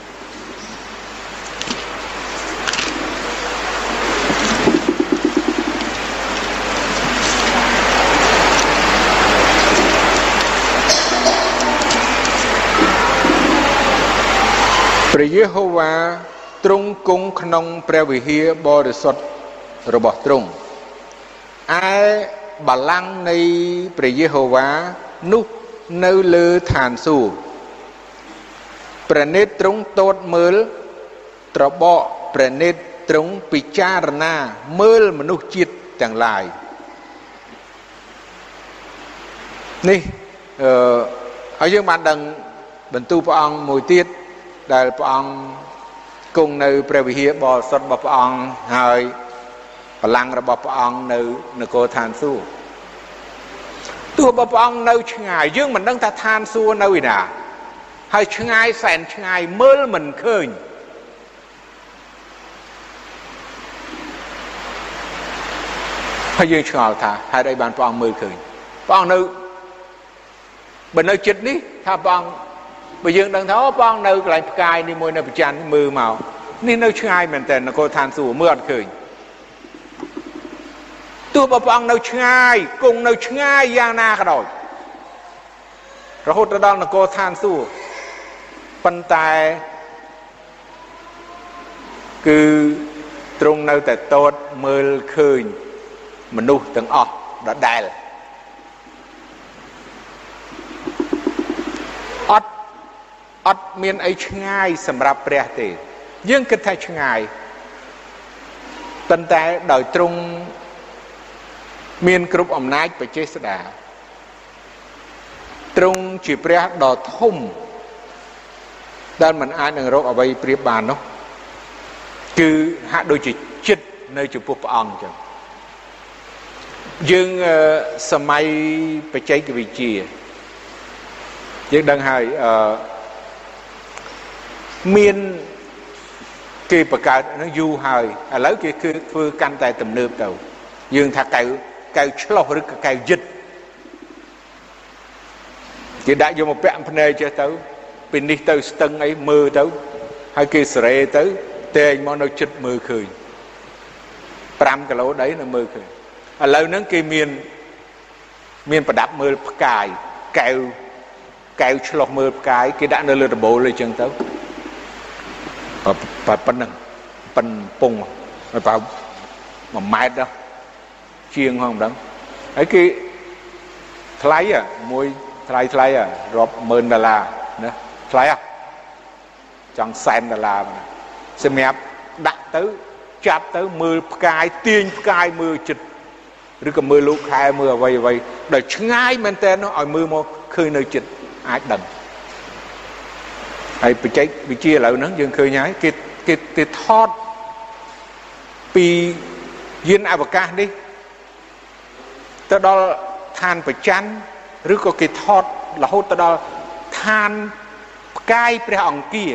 [SPEAKER 1] ព្រះយេហូវ៉ាទ្រង់គង់ក្នុងព្រះវិហារបរិសុទ្ធរបស់ទ្រង់ឯបល្ល័ង្កនៃព្រះយេហូវ៉ានោះនៅលើឋានសួគ៌ព្រះនេត្រទ្រង់ទតមើលត្របកព្រះនេត្រទ្រង់ពិចារណាមើលមនុស្សជាតិទាំងឡាយនេះអឺហើយយើងបានដឹងបន្ទូលព្រះអង្គមួយទៀតដែលព្រះអង្គគង់នៅព្រះវិហារបរិសុទ្ធរបស់ព្រះអង្គហើយបល្ល័ង្ករបស់ព្រះអង្គនៅនគរឋានសួគ៌ទោះបើព្រះអង្គនៅឆ្ងាយយើងមិនដឹងថាឋានសួគ៌នៅឯណាហើយឆ្ងាយសែនឆ្ងាយមើលមិនឃើញហើយយើងឆ្ងល់ថាហេតុអីបានព្រះអង្គមើលឃើញព្រះអង្គនៅបើនៅចិត្តនេះថាព្រះអង្គបើយើងដឹងថាអូព្រះអង្គនៅកន្លែងផ្កាយនេះមួយនៅប្រច័នមើលមកនេះនៅឆ្ងាយមែនតើនគរឋានសួគ៌មើលអត់ឃើញទោះព្រះអង្គនៅឆ្ងាយគង់នៅឆ្ងាយយ៉ាងណាក៏ដោយរហូតដល់នគរឋានសួគ៌ប៉ុន្តែគឺទ្រង់នៅតែតតមើលឃើញមនុស្សទាំងអស់ដដែលអត់អត់មានអីឆ្ងាយសម្រាប់ព្រះទេយើងគិតថាឆ្ងាយប៉ុន្តែដោយទ្រង់មានគ្រប់អំណាចបច្ចេស្តាទ្រង់ជាព្រះដ៏ធំដែលមិនអាចនឹងរកអ្វីប្រៀបបាននោះគឺហាក់ដូចជាចិត្តនៅចំពោះព្រះអង្គចឹងយើងសម័យបច្ចេកវិទ្យាយើងដឹងហើយអឺមានគេបង្កើតនឹងយូរហើយឥឡូវគេគឺធ្វើកាន់តែទំនើបទៅយើងថាកៅកៅឆ្លោះឬក៏កៅយិតគេដាក់យកមកពាក់ភ្នែកចេះទៅពីនេះទៅស្ទឹងអីមើលទៅហើយគេសេរីទៅតែងមកនៅចិត្តមើលឃើញប្រាំគីឡូដីនៅមើលឃើញឥឡូវហ្នឹងគេមានមានប្រដាប់មើលផ្កាយកែវកែវឆ្លោះមើលផ្កាយគេដាក់នៅលើដបូលអីចឹងទៅប៉ុណ្ណឹងប៉ិនពងហើយបើមួយម៉ែត្រដល់ជាងហ្នឹងមិនដឹងហើយគេថ្លៃอ่ะមួយថ្លៃថ្លៃอ่ะរាប់ម៉ឺនដុល្លារណាថ្លៃอ่ะចង់សែនដុល្លារសម្រាប់ដាក់ទៅចាប់ទៅមើលផ្កាយទាញផ្កាយមើលចិត្តឬក៏មើលលោកខែមើលអ្វីអ្វីដល់ឆ្ងាយមែនតើនោះឲ្យមើលមកឃើញនៅចិត្តអាចដឹងហើយបច្ចេកវិទ្យាឥឡូវហ្នឹងយើងឃើញហើយគេគេគេថតពីយានអវកាសនេះទៅដល់ឋានប្រច័នឬក៏គេថតរហូតទៅដល់ឋានផ្កាយព្រះអង្គា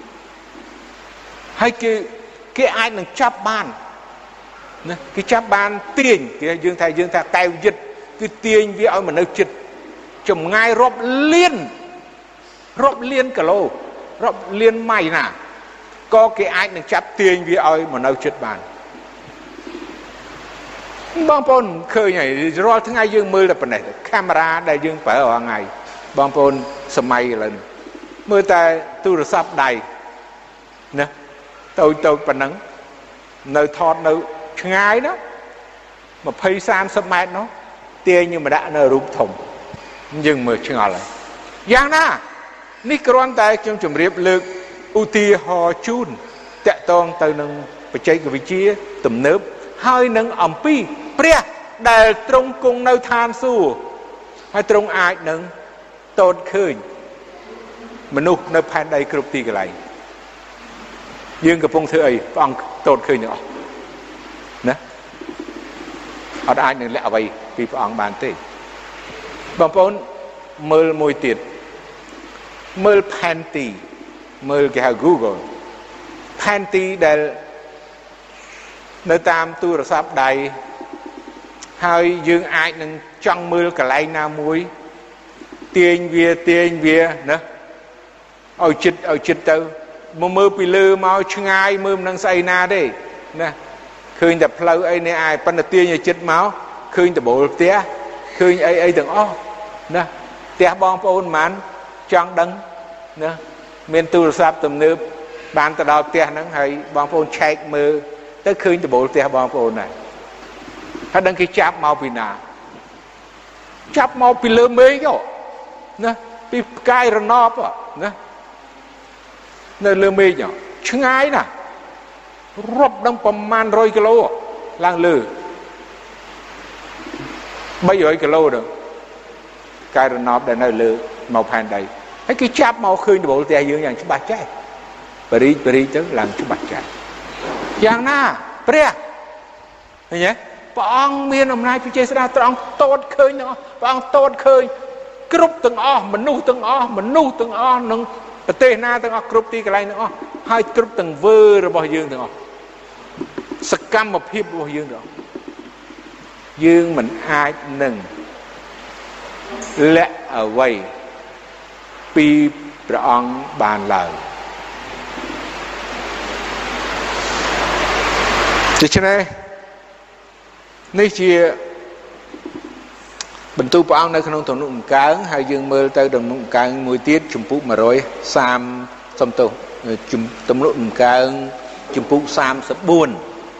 [SPEAKER 1] ហើយគេគេអាចនឹងចាប់បានណាគេចាប់បានទាញគេយើងថាយើងថាកែវយិតគឺទាញវាឲ្យមនុស្សចិត្តចម្ងាយរាប់លានរាប់លានគីឡូរាប់លានម៉ៃលណាក៏គេអាចនឹងចាប់ទាញវាឲ្យមនុស្សចិត្តបានបងប្អូនឃើញហើយរាល់ថ្ងៃយើងមើលតែប៉ុណ្ណេះកាមេរ៉ាដែលយើងប្រើរាល់ថ្ងៃបងប្អូនសម័យឥឡូវមើលតែទូរស័ព្ទដៃណាតូចតូចប៉ុណ្ណឹងនៅថតនៅឆ្ងាយណាยี่สิบ สามสิบម៉ែត្រនោះទាញយើងមកដាក់នៅរូបធំយើងមើលឆ្ងល់ហើយយ៉ាងណានេះគ្រាន់តែខ្ញុំជម្រាបលើកឧទាហរណ៍ជូនតាក់ទងទៅនឹងបច្ចេកវិទ្យាទំនើបហើយនឹងអំពីព្រះដែលទ្រង់គង់នៅឋានសួគ៌ហើយទ្រង់អាចនឹងតតឃើញមនុស្សនៅផែនដីគ្រប់ទីកន្លែងយើងកំពុងធ្វើអីព្រះអង្គតតឃើញទាំងអស់ណាអត់អាចនឹងលាក់អ្វីពីព្រះអង្គបានទេបងប្អូនមើលមួយទៀតមើលផែនទីមើលគេហៅ Google ផែនទីដែលនៅតាមទូរស័ព្ទដៃហើយយើងអាចនឹងចង់មើលកន្លែងណាមួយទាញវាទាញវាណាឲ្យចិត្តឲ្យចិត្តទៅមកមើលពីលើមកឆ្ងាយមើលមិនដឹងស្អីណាទេណាឃើញតែផ្លូវអីនេះអាយប៉ុន្តែទាញឲ្យចិត្តមកឃើញដបូលផ្ទះឃើញអីអីទាំងអស់ណាផ្ទះបងប្អូនមិនចង់ដឹងណាមានទូរស័ព្ទទំនើបបានទៅដល់ផ្ទះហ្នឹងហើយបងប្អូនឆែកមើលទៅឃើញដបូលផ្ទះបងប្អូនដែរហើយដឹងគេចាប់មកពីណាចាប់មកពីលើមេឃណាពីផ្កាយរណបណានៅលើមេឃឆ្ងាយណាស់រាប់ដឹងប្រមាណរយគីឡូឡើងលើបីរយគីឡូទៅផ្កាយរណបដែលនៅលើមកផែនដីហើយគេចាប់មកឃើញដបូលផ្ទះយើងយ៉ាងច្បាស់ចេះបរិយបរិយទៅឡើងច្បាស់ចេះយ៉ាងណាព្រះឃើញទេព្រះអង្គមានអំណាចពិចេស្តាត្រង់តតឃើញទាំងអស់ព្រះអង្គតតឃើញគ្រប់ទាំងអស់មនុស្សទាំងអស់មនុស្សទាំងអស់នឹងប្រទេសណាទាំងអស់គ្រប់ទីកន្លែងទាំងអស់ហើយគ្រប់ទាំងវើរបស់យើងទាំងអស់សកម្មភាពរបស់យើងទាំងអស់យើងមិនអាចនឹងលាក់អ្វីពីព្រះអង្គបានឡើយដូច្នេះនេះជាបន្ទូលព្រះអង្គនៅក្នុងទំនុកដំកើងហើយយើងមើលទៅទំនុកដំកើងមួយទៀតជំពូកmột trăm ba mươiសំទោសទំនុកដំកើងជំពូកសាមសិបបួន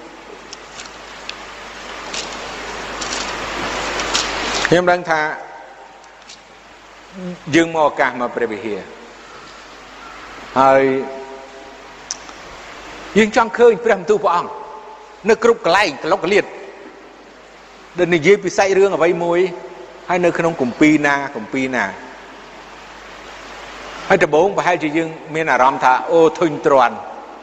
[SPEAKER 1] ខ្ញុំដឹងថាយើងមកឱកាសមកព្រះវិហារហើយយើងចង់ឃើញព្រះបន្ទូលព្រះអង្គនៅគ្រប់កន្លែងក្លុកក្លៀតដែលនិយាយពីសាច់រឿងអ្វីមួយហើយនៅក្នុងគម្ពីរណាគម្ពីរណាហើយដំបូងប្រហែលជាយើងមានអារម្មណ៍ថាអូធុញទ្រាន់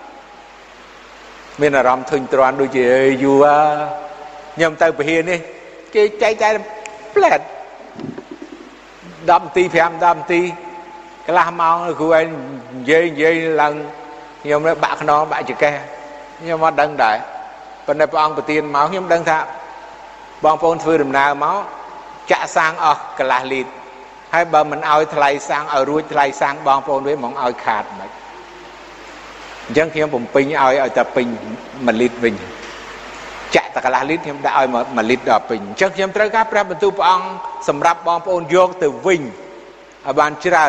[SPEAKER 1] មានអារម្មណ៍ធុញទ្រាន់ដូចជាយូរខ្ញុំទៅពហិនេះគេចែកតែផ្លែតដប់នាទីប្រាំដប់នាទីកន្លះម៉ោងគ្រូឯងនិយាយនិយាយឡើងខ្ញុំបាក់ខ្នងបាក់ចកេះខ្ញុំអត់ដឹងដែរប៉ុន្តែព្រះអង្គប្រទានមកខ្ញុំដឹងថាបងប្អូនធ្វើដំណើរមកចាក់សាំងអស់កន្លះលីត្រហើយបើមិនឲ្យថ្លៃសាំងឲ្យរួចថ្លៃសាំងបងប្អូនវិញហ្មងឲ្យខាតមិនអញ្ចឹងខ្ញុំបំពេញឲ្យឲ្យតែពេញមួយលីត្រវិញចាក់តែកន្លះលីត្រខ្ញុំដាក់ឲ្យមួយលីត្រដល់ពេញអញ្ចឹងខ្ញុំត្រូវការព្រះបន្ទូលព្រះអង្គសម្រាប់បងប្អូនយកទៅវិញឲ្យបានច្រើន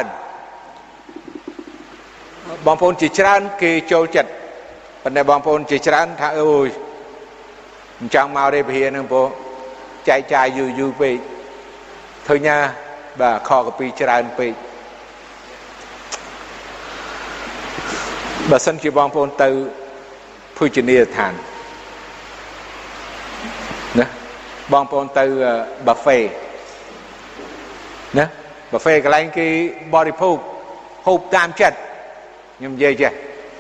[SPEAKER 1] បងប្អូនជាច្រើនគេចូលចិត្តប៉ុន្តែបងប្អូនជាច្រើនថាអូយមិនចង់មកទេពហិនឹងព្រោះចែកចាយយូរយូរពេកឃើញណាបាទខកពីច្រើនពេកបើសិនជាបងប្អូនទៅភោជនីយដ្ឋានណាបងប្អូនទៅ buffet ណា buffet កន្លែងគេបរិភោគហូបតាមចិត្តខ្ញុំនិយាយចេះ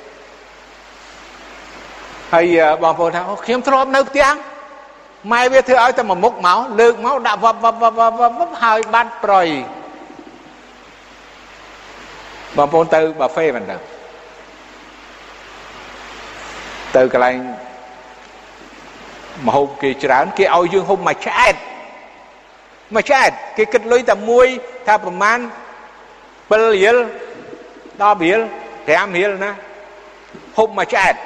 [SPEAKER 1] ហើយបងប្អូនថាខ្ញុំធ្លាប់នៅផ្ទះម៉ែវាធ្វើឲ្យតែមួយមុខមកលើកមកដាក់វ៉ាប់វ៉ាប់វ៉ាប់វ៉ាប់ហើយបាត់ប្រយបងប្អូនទៅ buffet មិនដឹងទៅកន្លែងម្ហូបគេច្រើនគេឲ្យយើងហូបមួយឆ្អែតមួយឆ្អែតគេគិតលុយតែមួយថាប្រមាណbảyរៀល10រៀល5រៀលណាហូបមួយឆ្អែត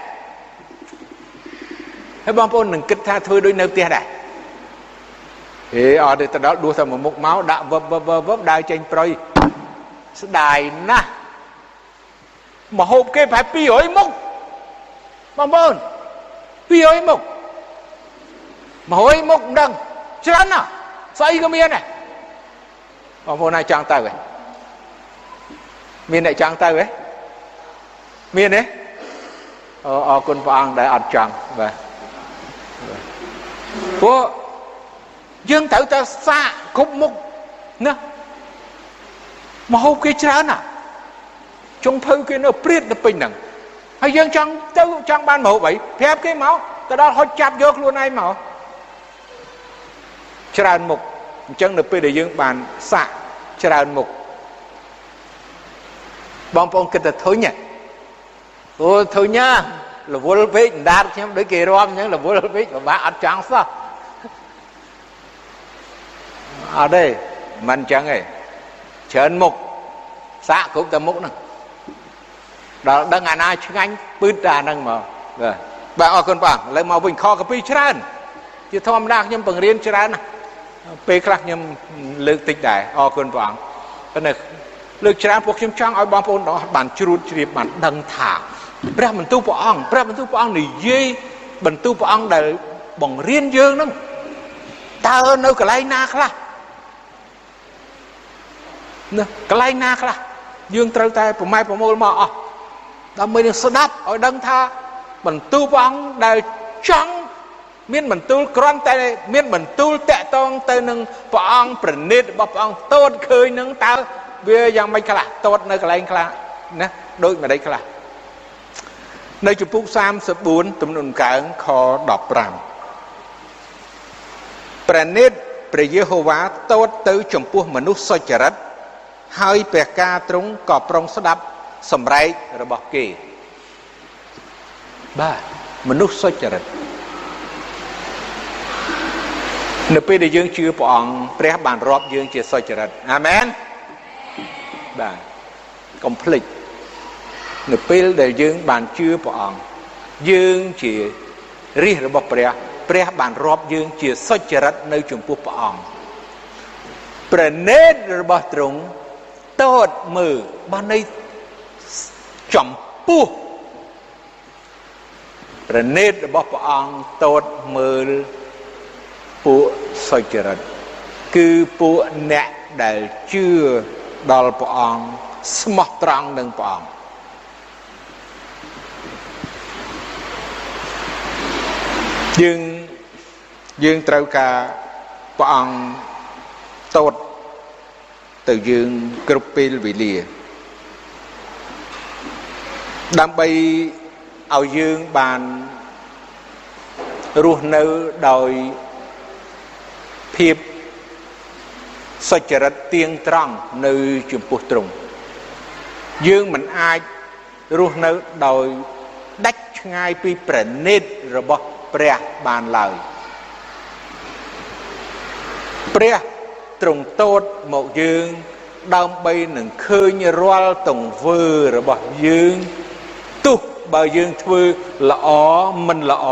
[SPEAKER 1] ហើយបងប្អូននឹងគិតថាធ្វើដូចនៅផ្ទះដែរហេអត់ទេទៅដល់ដួសតែមួយមុខមកដាក់វឹបវឹបវឹបដើរចេញប្រយស្ដាយណាស់មកហូបគេប្រហែលពីររយមុខបងប្អូនពីររយមុខមួយរយមុខមិនដឹងច្រើនណាស់ស្អីក៏មានដែរបងប្អូនណាចង់ទៅហ៎មានអ្នកចង់ទៅហ៎មានទេអូអរគុណព្រះអង្គដែលអត់ចង់បាទព្រោះយើងត្រូវតែសាកគ្រប់មុខណាមកហូបគេច្រើនណាចុងភៅគេនៅព្រាតទៅពេញហ្នឹងហើយយើងចង់ទៅចង់បានមកហូបអីប្រាប់គេមកទៅដល់ហុចចាប់យកខ្លួនឯងមកច្រើនមុខអញ្ចឹងនៅពេលដែលយើងបានសាកច្រើនមុខបងប្អូនគិតថាធុញហ៎អូធុញណារវល់ពេកដាតខ្ញុំដូចគេរាប់អញ្ចឹងរវល់ពេកពិបាកអត់ចង់សោះអត់ទេមិនអញ្ចឹងទេច្រើនមុខសាកគ្រប់តែមុខហ្នឹងដល់ដឹងអាណាឆ្ងាញ់ពឺតតែអាហ្នឹងមកបាទបាទអរគុណបងឥឡូវមកវិញខកាពីច្រើនជាធម្មតាខ្ញុំបង្រៀនច្រើនណាពេលខ្លះខ្ញុំលើកតិចដែរអរគុណព្រះអង្គប៉ុន្តែលើកច្រើនពួកខ្ញុំចង់ឲ្យបងប្អូនបានជ្រួតជ្រាបបានដឹងថាព្រះបន្ទូលព្រះអង្គព្រះបន្ទូលព្រះអង្គនិយាយបន្ទូលព្រះអង្គដែលបង្រៀនយើងហ្នឹងតើនៅកន្លែងណាខ្លះណាកន្លែងណាខ្លះយើងត្រូវតែប្រម៉ែប្រមូលមកអស់ដើម្បីនឹងស្ដាប់ឲ្យដឹងថាបន្ទូលព្រះអង្គដែលចង់មានបន្ទូលគ្រាន់តែមានបន្ទូលតាក់ទងទៅនឹងព្រះអង្គប្រណិតរបស់ព្រះអង្គតូតឃើញនឹងតើវាយ៉ាងម៉េចខ្លះតូតនៅកន្លែងខ្លះណាដូចម្ដេចខ្លះនៅជំពូកសាមសិបបួនទំនុកដំកើងខដប់ប្រាំព្រះនេតព្រះយេហូវ៉ាតូតទៅចំពោះមនុស្សសុចរិតហើយព្រះការទ្រង់ក៏ប្រុងស្ដាប់សម្រែករបស់គេបាទមនុស្សសុចរិតនៅពេលដែលយើងជឿព្រះអង្គព្រះបានរាប់យើងជាសុចរិតអាមែនបាទកុំភ្លេចនៅពេលដែលយើងបានជឿព្រះអង្គយើងជារិះរបស់ព្រះព្រះបានរាប់យើងជាសុចរិតនៅចំពោះព្រះអង្គព្រះនេត្ររបស់ទ្រង់តូចមើលបានន័យចំពោះព្រះនេត្ររបស់ព្រះអង្គតូចមើលពួកសុចរិតគឺពួកអ្នកដែលជឿដល់ព្រះអង្គស្មោះត្រង់នឹងព្រះអង្គយើងយើងត្រូវការព្រះអង្គតូចទៅយើងគ្រប់ពេលវេលាដើម្បីឲ្យយើងបានរស់នៅដោយភាពសុចរិតទៀងត្រង់នៅចំពោះទ្រង់យើងមិនអាចរស់នៅដោយដាច់ឆ្ងាយពីព្រះនេត្ររបស់ព្រះបានឡើយព្រះទ្រង់តូចមកយើងដើម្បីនឹងឃើញរាល់ទង្វើរបស់យើងទោះបើយើងធ្វើល្អមិនល្អ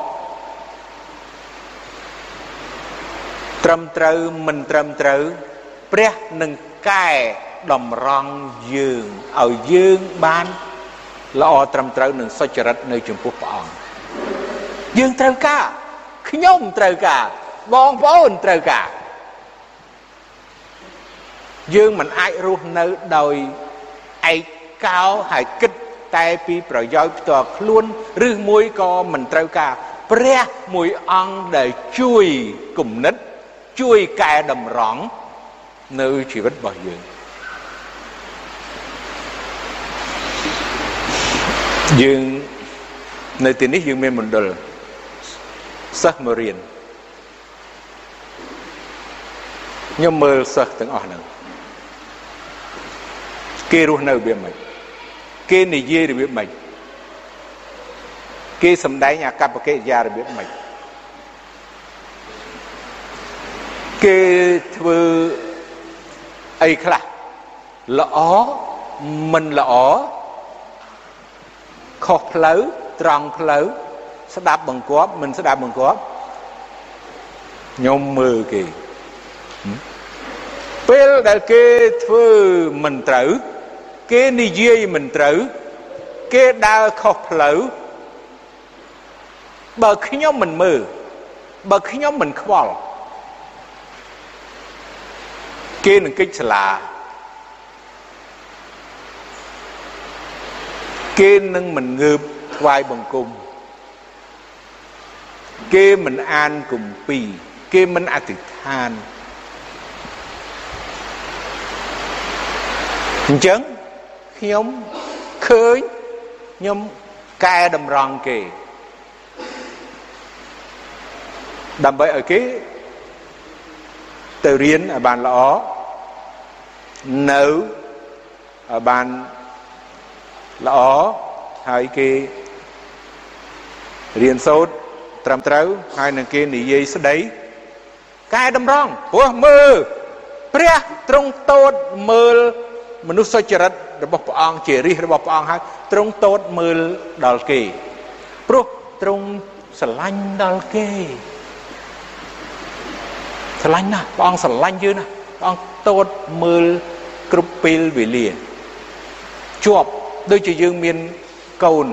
[SPEAKER 1] ត្រឹមត្រូវមិនត្រឹមត្រូវព្រះនឹងកែតម្រង់យើងឲ្យយើងបានល្អត្រឹមត្រូវនឹងសុចរិតនៅចំពោះព្រះអង្គយើងត្រូវការខ្ញុំត្រូវការបងប្អូនត្រូវការយើងមិនអាចរស់នៅដោយឯកោហើយគិតតែពីប្រយោជន៍ផ្ទាល់ខ្លួនឬមួយក៏មិនត្រូវការព្រះមួយអង្គដែលជួយគំនិតជួយកែតម្រង់នៅជីវិតរបស់យើងយើងនៅទីនេះយើងមានមណ្ឌលសិស្សមករៀនខ្ញុំមើលសិស្សទាំងអស់ហ្នឹងគេរស់នៅរបៀបម៉េចគេនិយាយរបៀបម៉េចគេសម្ដែងអាកប្បកិរិយារបៀបម៉េចគេធ្វើអីខ្លះល្អមិនល្អខុសផ្លូវត្រង់ផ្លូវស្ដាប់បង្គាប់មិនស្ដាប់បង្គាប់ខ្ញុំមើលគេពេលដែលគេធ្វើមិនត្រូវគេនិយាយមិនត្រូវគេដើរខុសផ្លូវបើខ្ញុំមិនមើលបើខ្ញុំមិនខ្វល់គេនឹងកិច្ចសាលាគេនឹងមិនងើបថ្វាយបង្គំគេមិនអានគម្ពីរគេមិនអធិដ្ឋានអញ្ចឹងខ្ញុំឃើញខ្ញុំកែតម្រង់គេដើម្បីឲ្យគេទៅរៀនឲ្យបានល្អនៅឲ្យបានល្អហើយគេរៀនសូត្រត្រឹមត្រូវហើយនឹងគេនិយាយស្ដីកែតម្រង់ព្រោះមើលព្រះទ្រង់តូចមើលមនុស្សសុចរិតរបស់ព្រះអង្គជារាជរបស់ព្រះអង្គហើយទ្រង់តូចមើលដល់គេព្រោះទ្រង់ស្រឡាញ់ដល់គេស្រឡាញ់ណាស់ព្រះអង្គស្រឡាញ់យើងណាស់ព្រះអង្គតូចមើលគ្រប់ពេលវេលាជាប់ដូចជាយើងមានកូន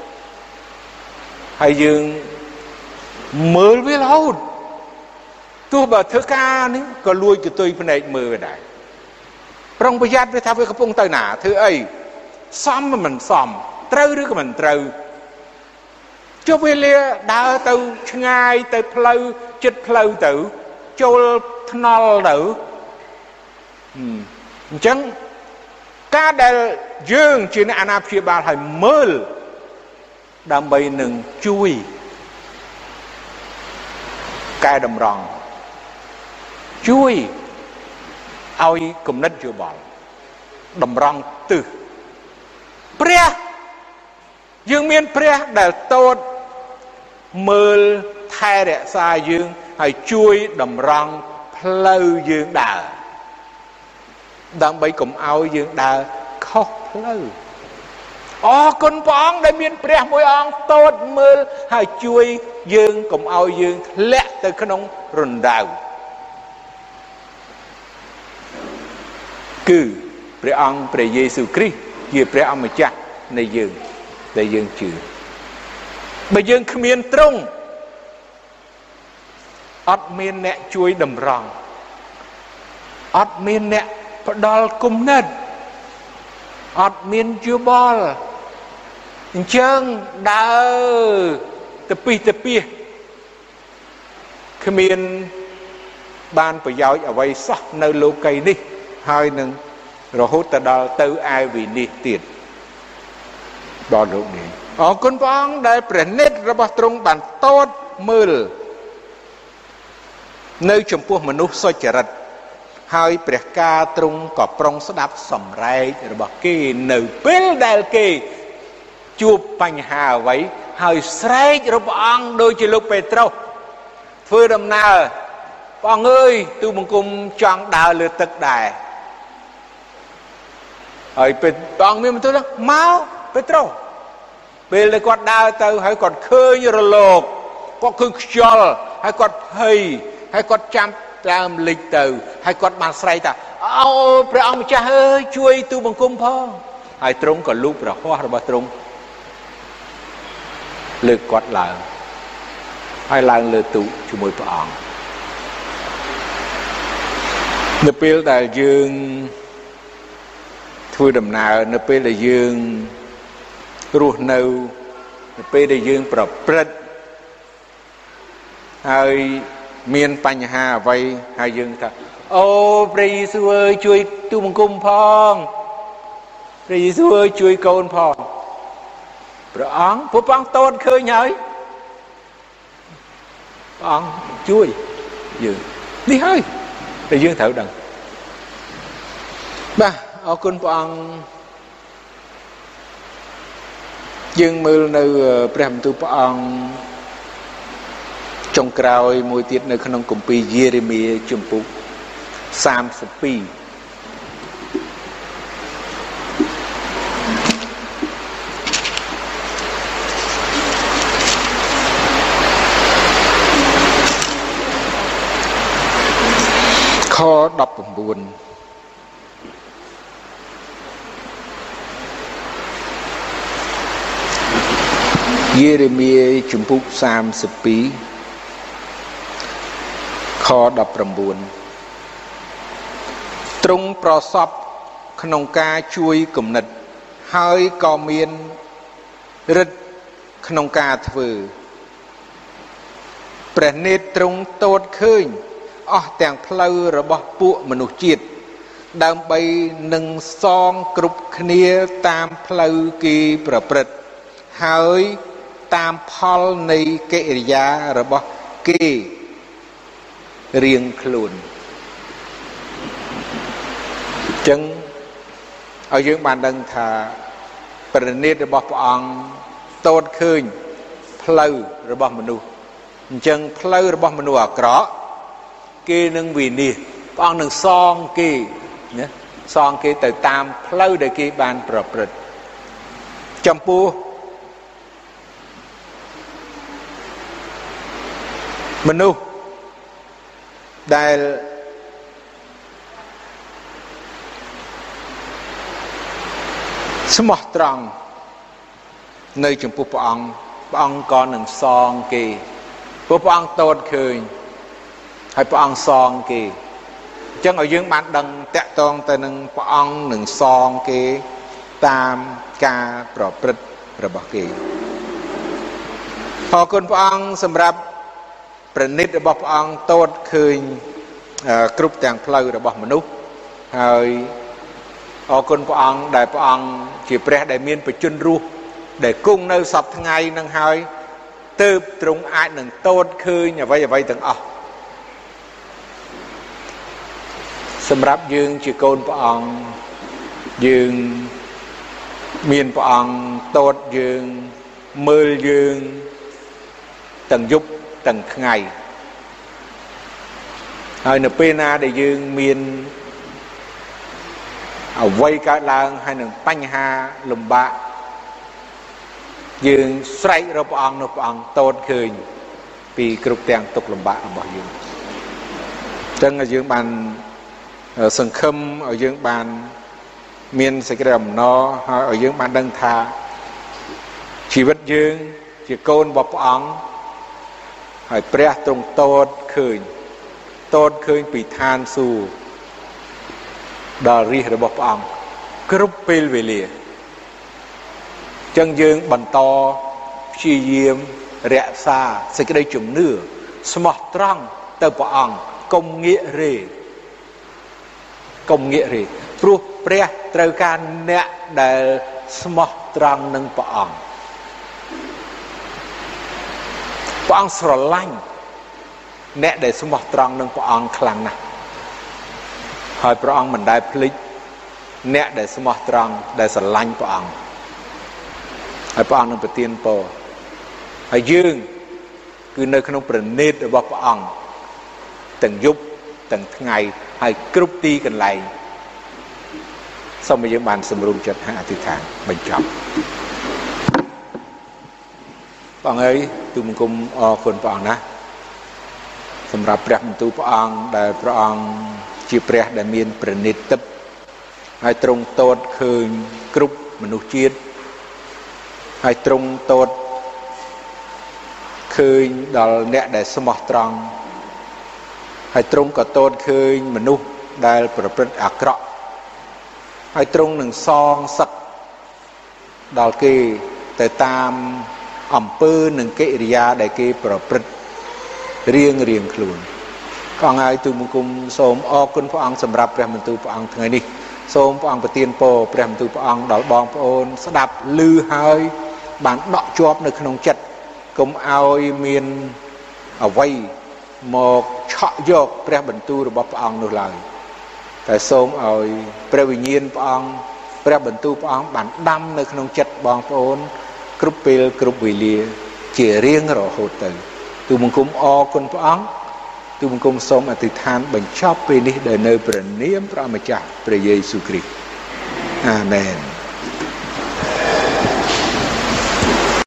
[SPEAKER 1] ហើយយើងមើលវារហូតទោះបើធ្វើការនេះក៏លួចកតុយភ្នែកមើលវាដែរប្រុងប្រយ័ត្នវាថាវាកំពុងទៅណាធ្វើអីសមមិនសមត្រូវឬក៏មិនត្រូវចុះវេលាដើរទៅឆ្ងាយទៅផ្លូវចិត្តផ្លូវទៅចូលថ្នល់ទៅអញ្ចឹងការដែលយើងជាអ្នកអាណាព្យាបាលឲ្យមើលដើម្បីនឹងជួយកែតម្រង់ជួយឲ្យគំនិតយោបល់តម្រង់ទិសព្រះយើងមានព្រះដែលតូចមើលថែរក្សាយើងហើយជួយតម្រង់ផ្លូវយើងដើរដើម្បីកុំឲ្យយើងដើរខុសផ្លូវអរគុណព្រះអង្គដែលមានព្រះមួយអង្គតូចមើលហើយជួយយើងកុំឲ្យយើងធ្លាក់ទៅក្នុងរណ្ដៅគឺព្រះអង្គព្រះយេស៊ូវគ្រីស្ទជាព្រះអម្ចាស់នៃយើងដែលយើងជឿបើយើងគ្មានទ្រង់អត់មានអ្នកជួយតម្រង់អត់មានអ្នកផ្ដល់គំនិតអត់មានយោបល់អញ្ចឹងដើរទៅពីទៅពីគ្មានបានប្រយោជន៍អ្វីសោះនៅលោកីនេះហើយនឹងរហូតទៅដល់ទៅឯវិនិច្ឆ័យទៀតដល់លោកនេះអរគុណព្រះអង្គដែលព្រះនិត្តរបស់ទ្រង់បានតតមើលនៅចំពោះមនុស្សសុចរិតហើយព្រះការទ្រង់ក៏ប្រុងស្ដាប់សម្រែករបស់គេនៅពេលដែលគេជួបបញ្ហាអ្វីហើយស្រែករបស់ព្រះអង្គដូចជាលោកពេត្រុសធ្វើដំណើរព្រះអង្គអើយទូលបង្គំចង់ដើរលើទឹកដែរហើយព្រះអង្គមានបន្ទូលមកពេត្រុសពេលដែលគាត់ដើរទៅហើយគាត់ឃើញរលកគាត់ឃើញខ្យល់ហើយគាត់ភ័យហើយគាត់ចាំដើមលិចទៅហើយគាត់បានស្រែកថាអូព្រះអង្គម្ចាស់អើយជួយទូលបង្គំផងហើយទ្រង់ក៏លូកព្រះហស្ថរបស់ទ្រង់លើកគាត់ឡើងហើយឡើងលើទូកជាមួយព្រះអង្គនៅពេលដែលយើងធ្វើដំណើរនៅពេលដែលយើងរស់នៅនៅពេលដែលយើងប្រព្រឹត្តហើយមានបញ្ហាអ្វីហើយយើងថាអូព្រះយេស៊ូវអើយជួយទូលបង្គំផងព្រះយេស៊ូវអើយជួយកូនផងព្រះអង្គពួកព្រះអង្គតតឃើញហើយព្រះអង្គជួយយើងនេះហើយតែយើងត្រូវដឹងបាទអរគុណព្រះអង្គយើងមើលនៅព្រះបន្ទូលព្រះអង្គចុងក្រោយមួយទៀតនៅក្នុងគម្ពីរយេរេមៀជំពូកសាមសិបពីរខដប់៩យេរេមៀជំពូកសាមសិបពីរខដប់៩ទ្រង់ប្រសពក្នុងការជួយគំនិតហើយក៏មានឫទ្ធិក្នុងការធ្វើព្រះនេត្រទ្រង់តតឃើញអស់ទាំងផ្លូវរបស់ពួកមនុស្សជាតិដើម្បីនឹងសងគ្រប់គ្នាតាមផ្លូវគេប្រព្រឹត្តហើយតាមផលនៃកិរិយារបស់គេរៀងខ្លួនអញ្ចឹងឲ្យយើងបានដឹងថាព្រះនេត្ររបស់ព្រះអង្គតតឃើញផ្លូវរបស់មនុស្សអញ្ចឹងផ្លូវរបស់មនុស្សអាក្រក់គេនឹងវិនិច្ឆ័យព្រះអង្គនឹងសងគេណាសងគេទៅតាមផ្លូវដែលគេបានប្រព្រឹត្តចំពោះមនុស្សដែលស្មោះត្រង់នៅចំពោះព្រះអង្គព្រះអង្គក៏នឹងសងគេព្រោះព្រះអង្គតតឃើញហើយព្រះអង្គសងគេអញ្ចឹងឲ្យយើងបានដឹងតាក់ទងទៅនឹងព្រះអង្គនឹងសងគេតាមការប្រព្រឹត្តរបស់គេអរគុណព្រះអង្គសម្រាប់ព្រះនិត្តរបស់ព្រះអង្គតតឃើញគ្រប់ទាំងផ្លូវរបស់មនុស្សហើយអរគុណព្រះអង្គដែលព្រះអង្គជាព្រះដែលមានបជនរស់ដែលគង់នៅសពថ្ងៃនឹងហើយទើបទ្រង់អាចនឹងតតឃើញអ្វីអ្វីទាំងអស់សម្រាប់យើងជាកូនព្រះអង្គយើងមានព្រះអង្គតតយើងមើលយើងទាំងយប់ទាំងថ្ងៃហើយនៅពេលណាដែលយើងមានអ្វីកើតឡើងហើយនឹងបញ្ហាលំបាក dương xoay ra bà ông nó bà ông tốt khơi vì cực tiền tục làm bạcរបស់យើងចឹងយើងបានសង្ឃឹមឲ្យយើងបានមានសេចក្តីអំណរហើយឲ្យយើងបានដឹងថាជីវិតយើងជាកូនរបស់ព្រះអង្គហើយព្រះទ្រង់តតឃើញតតឃើញពីឋានសួគ៌ដល់រាជរបស់ព្រះអង្គគ្រប់ពេលវេលាចឹងយើងបន្តព្យាយាមរក្សាសេចក្តីជំនឿស្មោះត្រង់ទៅព្រះអង្គកុំងាករេកុំងាករេព្រោះព្រះត្រូវការអ្នកដែលស្មោះត្រង់នឹងព្រះអង្គព្រះអង្គស្រឡាញ់អ្នកដែលស្មោះត្រង់នឹងព្រះអង្គខ្លាំងណាស់ហើយព្រះអង្គមិនដែលភ្លេចអ្នកដែលស្មោះត្រង់ដែលស្រឡាញ់ព្រះអង្គហើយព្រះអង្គនឹងប្រទានពរហើយយើងគឺនៅក្នុងព្រះនេតរបស់ព្រះអង្គទាំងយប់ទាំងថ្ងៃហើយគ្រប់ទីកន្លែងសូមឲ្យយើងបានសម្រុំចិត្តហើយអធិដ្ឋានបញ្ចប់ព្រះអង្គអើយទូលបង្គំអរគុណព្រះអង្គណាសម្រាប់ព្រះបន្ទូលព្រះអង្គដែលព្រះអង្គជាព្រះដែលមានព្រះនេតឹបហើយទ្រង់តតឃើញគ្រប់មនុស្សជាតិហើយទ្រង់តតឃើញដល់អ្នកដែលស្មោះត្រង់ហើយទ្រង់ក៏តតឃើញមនុស្សដែលប្រព្រឹត្តអាក្រក់ហើយទ្រង់នឹងសងសឹកដល់គេទៅតាមអំពើនិងកិរិយាដែលគេប្រព្រឹត្តរៀងរៀងខ្លួនព្រះអង្គហើយទូលបង្គំសូមអរគុណព្រះអង្គសម្រាប់ព្រះបន្ទូលព្រះអង្គថ្ងៃនេះសូមព្រះអង្គប្រទានពរព្រះបន្ទូលព្រះអង្គដល់បងប្អូនស្ដាប់ឮហើយបានដកជាប់នៅក្នុងចិត្តកុំឲ្យមានអ្វីមកឆក់យកព្រះបន្ទូលរបស់ព្រះអង្គនោះឡើយតែសូមឲ្យព្រះវិញ្ញាណព្រះអង្គព្រះបន្ទូលព្រះអង្គបានដាំនៅក្នុងចិត្តបងប្អូនគ្រប់ពេលគ្រប់វេលាជារៀងរហូតទៅទូលបង្គំអរគុណព្រះអង្គទូលបង្គំសូមអធិដ្ឋានបញ្ចប់ពេលនេះដោយនៅព្រះនាមព្រះម្ចាស់ព្រះយេស៊ូវគ្រីស្ទអាមែន